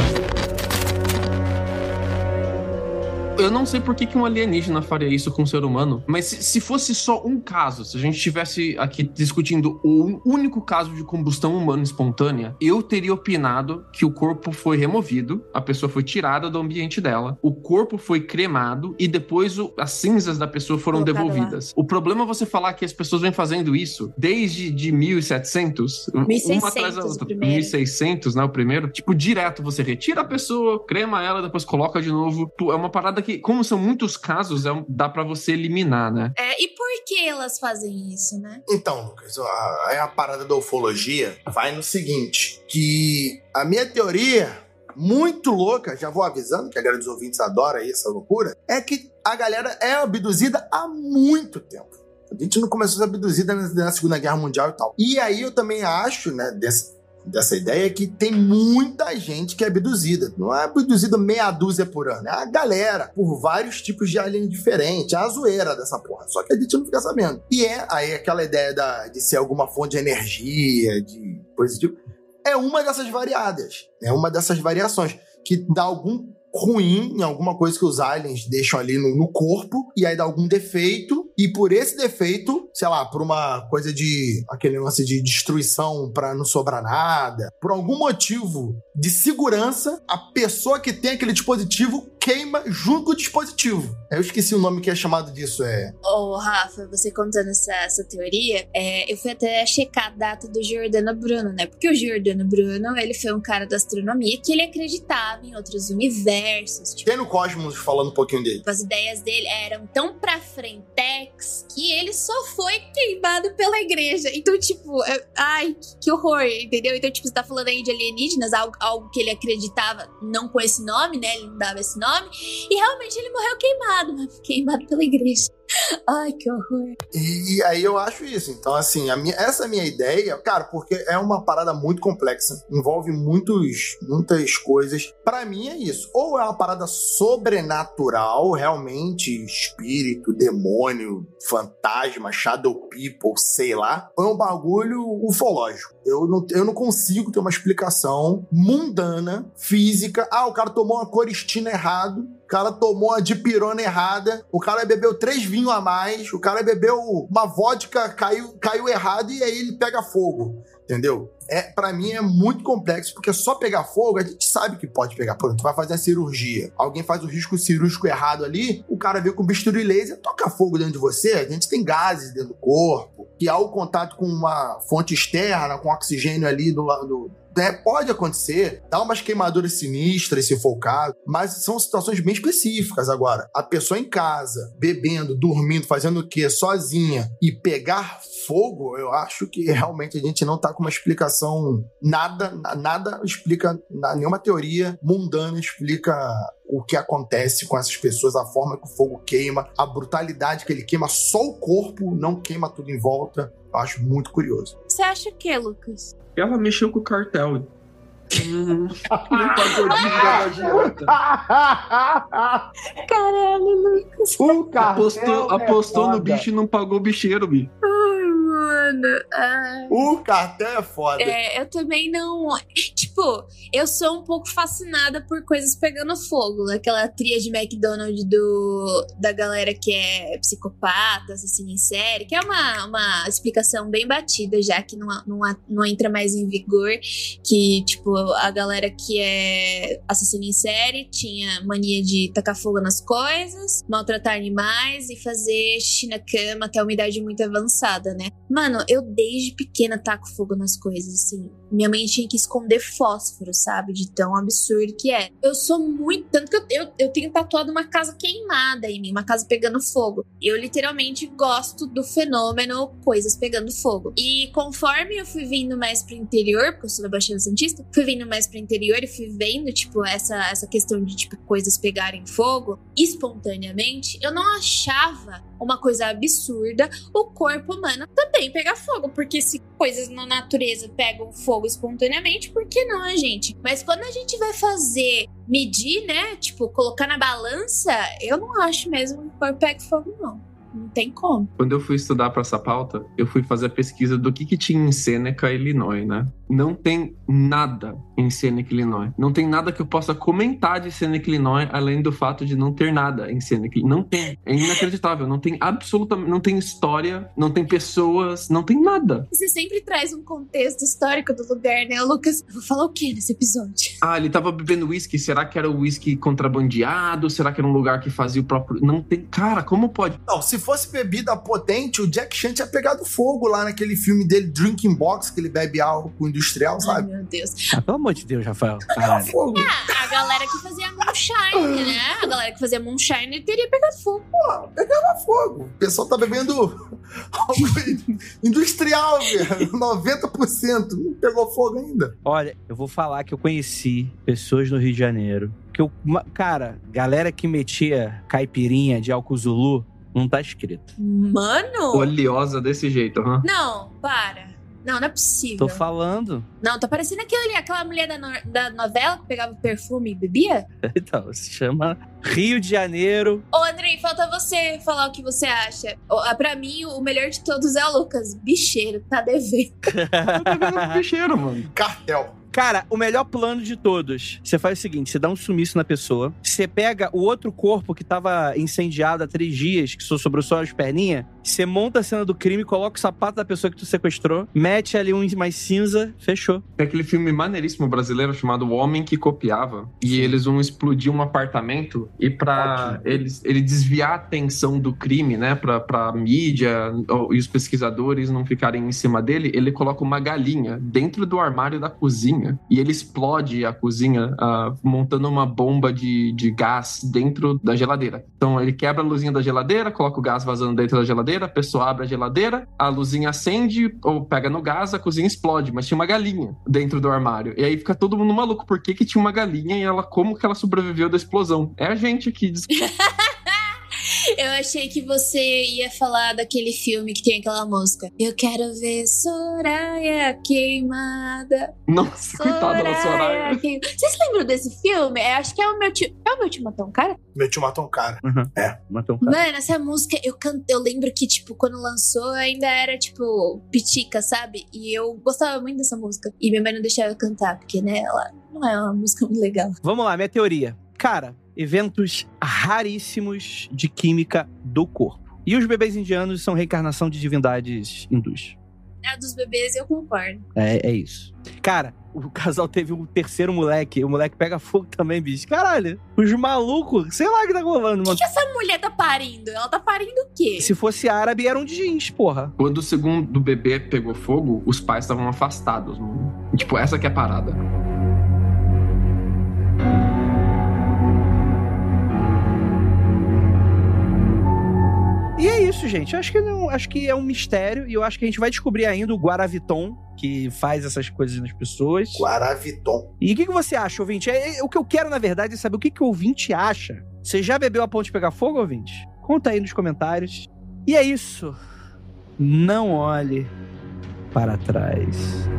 Eu não sei por que, que um alienígena faria isso com um ser humano, mas se, se fosse só um caso, se a gente estivesse aqui discutindo o único caso de combustão humana espontânea, eu teria opinado que o corpo foi removido, a pessoa foi tirada do ambiente dela, o corpo foi cremado e depois o, as cinzas da pessoa foram Colocado devolvidas. lá. O problema é você falar que as pessoas vêm fazendo isso desde de mil e setecentos, mil e seiscentos uma atrás da outra, o primeiro. mil e seiscentos, né, o primeiro, tipo, direto, você retira a pessoa, crema ela, depois coloca de novo. É uma parada que, como são muitos casos, é um, dá pra você eliminar, né? É, e por que elas fazem isso, né? Então, Lucas, a, a parada da ufologia vai no seguinte, que a minha teoria, muito louca, já vou avisando, que a galera dos ouvintes adora essa loucura, é que a galera é abduzida há muito tempo. A gente não começou a ser abduzida na, na Segunda Guerra Mundial e tal. E aí eu também acho, né, dessa... dessa ideia que tem muita gente que é abduzida. Não é abduzida meia dúzia por ano. É a galera, por vários tipos de alien diferentes. É a zoeira dessa porra. Só que a gente não fica sabendo. E é aí aquela ideia da, de ser alguma fonte de energia, de coisa do tipo. É uma dessas variadas. É uma dessas variações que dá algum ruim em alguma coisa que os aliens deixam ali no, no corpo, e aí dá algum defeito, e por esse defeito, sei lá, por uma coisa de, aquele lance de destruição pra não sobrar nada, por algum motivo de segurança, a pessoa que tem aquele dispositivo queima junto com o dispositivo. Eu esqueci o nome que é chamado disso, é... Ô, Rafa, você contando essa, essa teoria, é, eu fui até checar a data do Giordano Bruno, né? Porque o Giordano Bruno, ele foi um cara da astronomia que ele acreditava em outros universos. Tipo, Tem no Cosmos falando um pouquinho dele. as ideias dele eram tão pra frentex que ele só foi queimado pela igreja. Então, tipo, é, ai, que, que horror, entendeu? Então, tipo, você tá falando aí de alienígenas, algo, algo que ele acreditava, não com esse nome, né? Ele não dava esse nome. E realmente ele morreu queimado, mas queimado pela igreja. Ai, que horror. E, e aí eu acho isso. Então, assim, a minha, essa é a minha ideia, cara, porque é uma parada muito complexa. Envolve muitos, muitas coisas. Pra mim é isso. Ou é uma parada sobrenatural, realmente, espírito, demônio, fantasma, shadow people, sei lá. Ou é um bagulho ufológico. Eu não, eu não consigo ter uma explicação mundana, física. Ah, o cara tomou uma coristina errado. O cara tomou uma dipirona errada, o cara bebeu três vinhos a mais, o cara bebeu uma vodka, caiu, caiu errado e aí ele pega fogo, entendeu? É, pra mim é muito complexo, porque só pegar fogo, a gente sabe que pode pegar. Por exemplo, tu vai fazer a cirurgia, alguém faz o risco cirúrgico errado ali, o cara veio com bisturi laser, toca fogo dentro de você, a gente tem gases dentro do corpo, que há o contato com uma fonte externa, com oxigênio ali do lado... É, pode acontecer, dá umas queimaduras sinistras se for o caso, mas são situações bem específicas. Agora, a pessoa em casa, bebendo, dormindo, fazendo o quê? Sozinha, e pegar fogo, eu acho que realmente a gente não tá com uma explicação, nada, nada explica, nenhuma teoria mundana explica o que acontece com essas pessoas, a forma que o fogo queima, a brutalidade que ele queima, só o corpo, não queima tudo em volta. Eu acho muito curioso. Você acha o quê, Lucas? Ela mexeu com o cartel. Hum, não pagou de Caralho, Lucas. O cartel apostou, apostou é no bicho e não pagou o bicheiro, bi. Ai, mano. Ai. O cartel é foda. É, eu também não... Tipo, eu sou um pouco fascinada por coisas pegando fogo. Aquela tríade McDonald's do, da galera que é psicopata, assassino em série, que é uma, uma explicação bem batida já, que não, não, não entra mais em vigor. Que, tipo, a galera que é assassino em série tinha mania de tacar fogo nas coisas, maltratar animais e fazer xixi na cama até uma idade muito avançada, né? Mano, eu desde pequena taco fogo nas coisas, assim. Minha mãe tinha que esconder fósforo, sabe? De tão absurdo que é. Eu sou muito... Tanto que eu, eu, eu tenho tatuado uma casa queimada em mim, uma casa pegando fogo. Eu literalmente gosto do fenômeno coisas pegando fogo. E conforme eu fui vindo mais pro interior, porque eu sou da Baixada Santista, fui vindo mais pro interior e fui vendo, tipo, essa, essa questão de, tipo, coisas pegarem fogo espontaneamente, eu não achava uma coisa absurda o corpo humano também pegar fogo, porque se coisas na natureza pegam fogo espontaneamente, por que não a gente? Mas quando a gente vai fazer, medir, né, tipo, colocar na balança, eu não acho mesmo que o corpo pegue fogo, não. Não tem como. Quando eu fui estudar para essa pauta, eu fui fazer a pesquisa do que, que tinha em Seneca, Illinois, né? Não tem nada em Seneca, Illinois. Não tem nada que eu possa comentar de Seneca, Illinois, além do fato de não ter nada em Seneca. Não tem. É inacreditável. Não tem absolutamente... Não tem história, não tem pessoas, não tem nada. Você sempre traz um contexto histórico do lugar, né, Lucas? Eu vou falar o quê nesse episódio? Ah, ele tava bebendo uísque. Será que era o uísque contrabandeado? Será que era um lugar que fazia o próprio... Não tem... Cara, como pode? Não, se fosse bebida potente, o Jack Chan tinha pegado fogo lá naquele filme dele, Drinking Box, que ele bebe álcool industrial, sabe? Ai, meu Deus. Ah, pelo amor de Deus, Rafael. Pegava fogo. Ah, a galera que fazia moonshine, né? A galera que fazia moonshine teria pegado fogo. Pô, pegava fogo. O pessoal tá bebendo álcool industrial, velho. noventa por cento. Não pegou fogo ainda. Olha, eu vou falar que eu conheci pessoas no Rio de Janeiro. Que eu, cara, galera que metia caipirinha de álcool Zulu, não tá escrito. Mano! Oleosa desse jeito, aham. Uhum. Não, para. Não, não é possível. Tô falando. Não, tá parecendo aquele, aquela mulher da, no, da novela que pegava perfume e bebia? Então, se chama Rio de Janeiro. Ô, Andrei, falta você falar o que você acha. Pra mim, o melhor de todos é o Lucas. Bicheiro, tá devendo. Tá devendo bicheiro, mano. Cartel. Cara, o melhor plano de todos. Você faz o seguinte, você dá um sumiço na pessoa, você pega o outro corpo que tava incendiado há três dias, que só sobrou só as perninhas, você monta a cena do crime, coloca o sapato da pessoa que tu sequestrou, mete ali um mais cinza, fechou. Tem aquele filme maneiríssimo brasileiro chamado O Homem que Copiava, e eles vão explodir um apartamento e pra eles, ele desviar a atenção do crime, né, pra, pra mídia e os pesquisadores não ficarem em cima dele, ele coloca uma galinha dentro do armário da cozinha e ele explode a cozinha uh, montando uma bomba de, de gás dentro da geladeira. Então ele quebra a luzinha da geladeira, coloca o gás vazando dentro da geladeira, a pessoa abre a geladeira, a luzinha acende ou pega no gás, a cozinha explode, mas tinha uma galinha dentro do armário. E aí fica todo mundo maluco, por que que tinha uma galinha e ela, como que ela sobreviveu da explosão? É a gente aqui. Eu achei que você ia falar daquele filme que tem aquela música. Eu quero ver Soraya queimada. Nossa, coitada da Soraya. Queim... Vocês lembram desse filme? Eu acho que é o meu tio. É o meu tio matou um cara? Meu tio matou um cara. Uhum. É. Matou um cara. Mano, essa música, eu can... eu lembro que, tipo, quando lançou, ainda era, tipo, pitica, sabe? E eu gostava muito dessa música. E minha mãe não deixava eu cantar, porque, né, ela não é uma música muito legal. Vamos lá, minha teoria. Cara, eventos raríssimos de química do corpo. E os bebês indianos são reencarnação de divindades hindus. A dos bebês eu concordo. É, é isso. Cara, o casal teve um terceiro moleque. O moleque pega fogo também, bicho. Caralho, os malucos, sei lá o que tá rolando, O mano. que, que essa mulher tá parindo? Ela tá parindo o quê? Se fosse árabe, eram de jeans, porra. Quando o segundo bebê pegou fogo, os pais estavam afastados, mano. Tipo, essa que é a parada. E é isso, gente. Eu acho que, não, acho que é um mistério e eu acho que a gente vai descobrir ainda o Guaraviton, que faz essas coisas nas pessoas. Guaraviton. E o que, que você acha, ouvinte? É, é, o que eu quero, na verdade, é saber o que, que o ouvinte acha. Você já bebeu a ponto de pegar fogo, ouvinte? Conta aí nos comentários. E é isso. Não olhe para trás.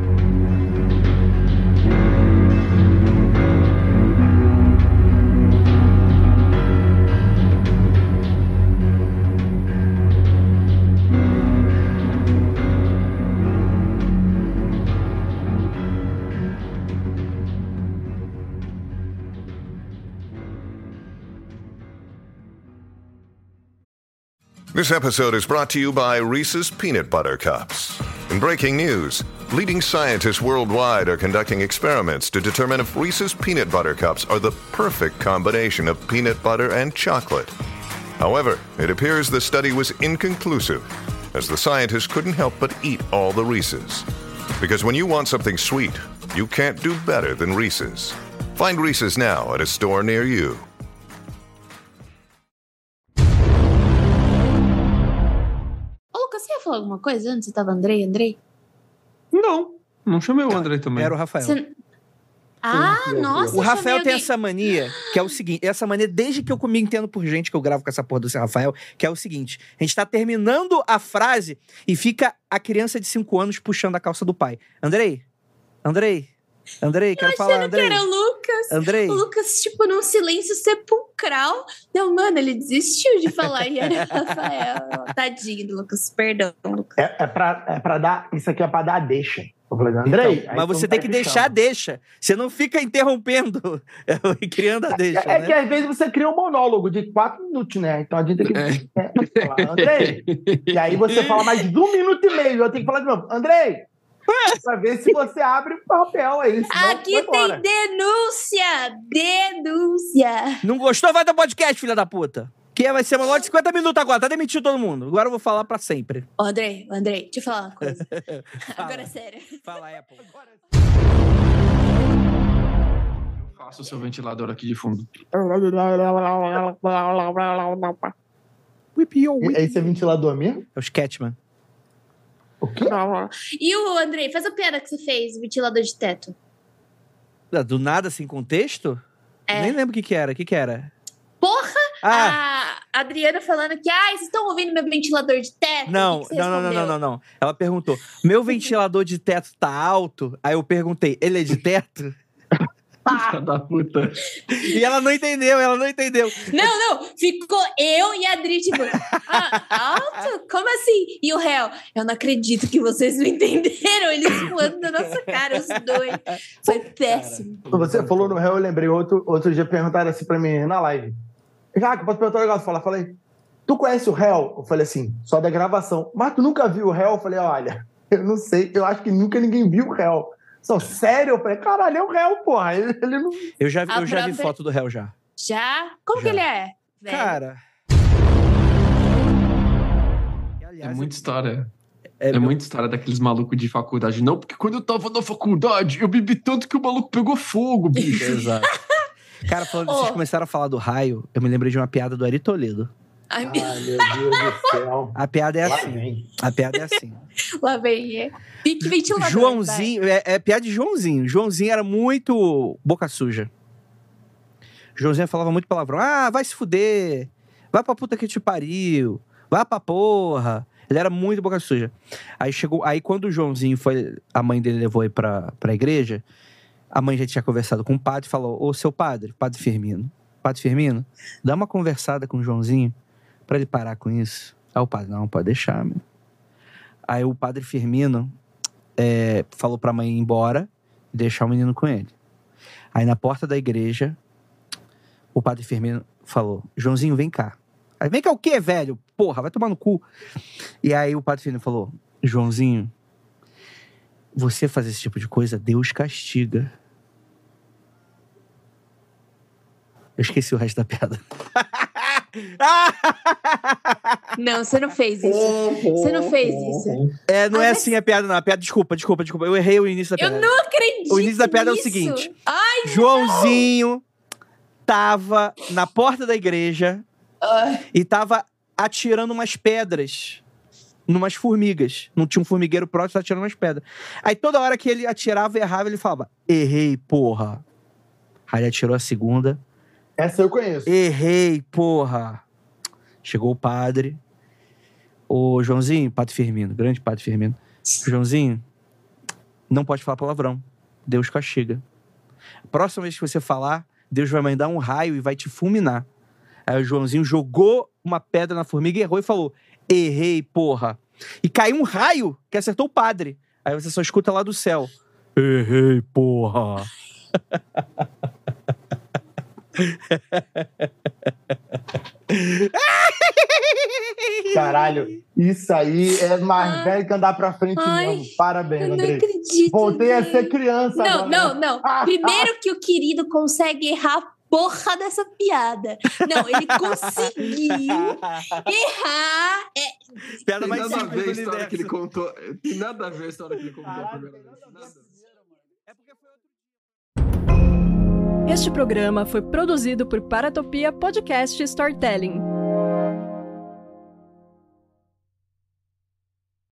This episode is brought to you by Reese's Peanut Butter Cups. In breaking news, leading scientists worldwide are conducting experiments to determine if Reese's Peanut Butter Cups are the perfect combination of peanut butter and chocolate. However, it appears the study was inconclusive, as the scientists couldn't help but eat all the Reese's. Because when you want something sweet, you can't do better than Reese's. Find Reese's now at a store near you. Você ia falar alguma coisa antes? Você tava Andrei, Andrei? Não, não chamei o Andrei também. Era o Rafael. Você... Ah, nossa, o Rafael tem alguém... essa mania, que é o seguinte, essa mania, desde que eu me entendo por gente que eu gravo com essa porra do seu Rafael, que é o seguinte, a gente tá terminando a frase e fica a criança de cinco anos puxando a calça do pai. Andrei, Andrei, Andrei, quero falar, Andrei. Que era o Lucas. Andrei. O Lucas, tipo, num silêncio sepulcral. Não, mano, ele desistiu de falar e era Rafael. Tadinho do Lucas, perdão, Lucas. É, é, pra, é pra dar, isso aqui é pra dar deixa. Eu falei, Andrei... Então, mas você tem que deixar a deixa. Você não fica interrompendo e criando a deixa, É, é né? que às vezes você cria um monólogo de quatro minutos, né? Então a gente tem que é. falar, Andrei. E aí você fala mais de um minuto e meio. Eu tenho que falar de novo, Andrei. Pra ver se você abre o papel aí. Aqui tem denúncia! Denúncia! Não gostou? Vai dar podcast, filha da puta. Que vai ser uma loja de cinquenta minutos agora. Tá demitido todo mundo. Agora eu vou falar pra sempre. Ô, Andrei, Andrei, deixa eu falar uma coisa. Agora é sério. Fala, Apple. Eu faço o seu ventilador aqui de fundo. Esse é ventilador mesmo? É o Sketchman. O quê? E o Andrei, faz a piada que você fez, o ventilador de teto. Do nada, sem contexto? É. Nem lembro o que que era. O que que era? Porra! Ah. A Adriana falando que, ai, vocês estão ouvindo meu ventilador de teto? Não, que que não, não, não, não, não, não. Ela perguntou, meu ventilador de teto tá alto? Aí eu perguntei, ele é de teto? Filha da puta. E ela não entendeu, ela não entendeu. Não, não, ficou eu e a Adri, tipo, ah, alto? Como assim? E o réu, eu não acredito que vocês não entenderam, eles voando na nossa cara, os dois. Foi péssimo. Você falou no réu, eu lembrei, outro, outro dia perguntaram assim pra mim na live. Jaca, posso perguntar um negócio? Eu falei, tu conhece o réu? Eu falei assim, só da gravação. Mas tu nunca viu o réu? Eu falei, olha, eu não sei, eu acho que nunca ninguém viu o réu. Só, sério? Eu falei, caralho, é o réu, porra. Ele, ele não... Eu já, vi, eu já própria... vi foto do réu, já. Já? Como já. que ele é? Velho? Cara... É muita história. É, é muita história daqueles malucos de faculdade. Não, porque quando eu tava na faculdade, eu bebi tanto que o maluco pegou fogo, bicho. Exato. Cara, falando oh. vocês começaram a falar do raio, eu me lembrei de uma piada do Ari Toledo. Ai, meu, Ai, meu Deus do céu. A piada é Lá assim. Vem. A piada é assim. Lá vem, é. Pique ventilador. Joãozinho, é, é piada de Joãozinho. Joãozinho era muito boca suja. Joãozinho falava muito palavrão. Ah, vai se fuder. Vai pra puta que te pariu. Vai pra porra. Ele era muito boca suja. Aí chegou. Aí quando o Joãozinho foi. A mãe dele levou ele pra, pra igreja. A mãe já tinha conversado com o padre e falou: Ô, seu padre, Padre Firmino. Padre Firmino, dá uma conversada com o Joãozinho pra ele parar com isso. Aí o padre, não, pode deixar, meu. Aí o Padre Firmino é, falou pra mãe ir embora e deixar o menino com ele. Aí na porta da igreja, o Padre Firmino falou: Joãozinho, vem cá. Aí, vem cá o quê, velho? Porra, vai tomar no cu. E aí o Padre Firmino falou: Joãozinho, você fazer esse tipo de coisa, Deus castiga. Eu esqueci o resto da piada. Não, você não fez isso. Você não fez isso. É, não ah, é mas... assim a piada, não. A piada, desculpa, desculpa, desculpa. Eu errei o início da piada. Eu não acredito. O início da piada nisso. É o seguinte: Ai, Joãozinho não. tava na porta da igreja uh. e tava atirando umas pedras numas formigas. Não tinha um formigueiro próximo, tava atirando umas pedras. Aí toda hora que ele atirava e errava, ele falava: errei, porra. Aí ele atirou a segunda. Essa eu conheço. Errei, porra. Chegou o padre. Ô, Joãozinho, Padre Firmino, grande Padre Firmino. Joãozinho, não pode falar palavrão. Deus castiga. Próxima vez que você falar, Deus vai mandar um raio e vai te fulminar. Aí o Joãozinho jogou uma pedra na formiga e errou e falou: errei, porra. E caiu um raio que acertou o padre. Aí você só escuta lá do céu: errei, porra. Caralho, isso aí é mais ah, velho que andar pra frente ai, mesmo. Parabéns, eu André. Não acredito. Voltei a ser criança. Não, agora. não, não. Ah, Primeiro ah. que o querido consegue errar a porra dessa piada. Não, ele conseguiu errar. É... Piada mais nada a ver a história que ele contou. Tem nada a ver a história que ele contou a primeira vez. Nada. Este programa foi produzido por Paratopia Podcast Storytelling.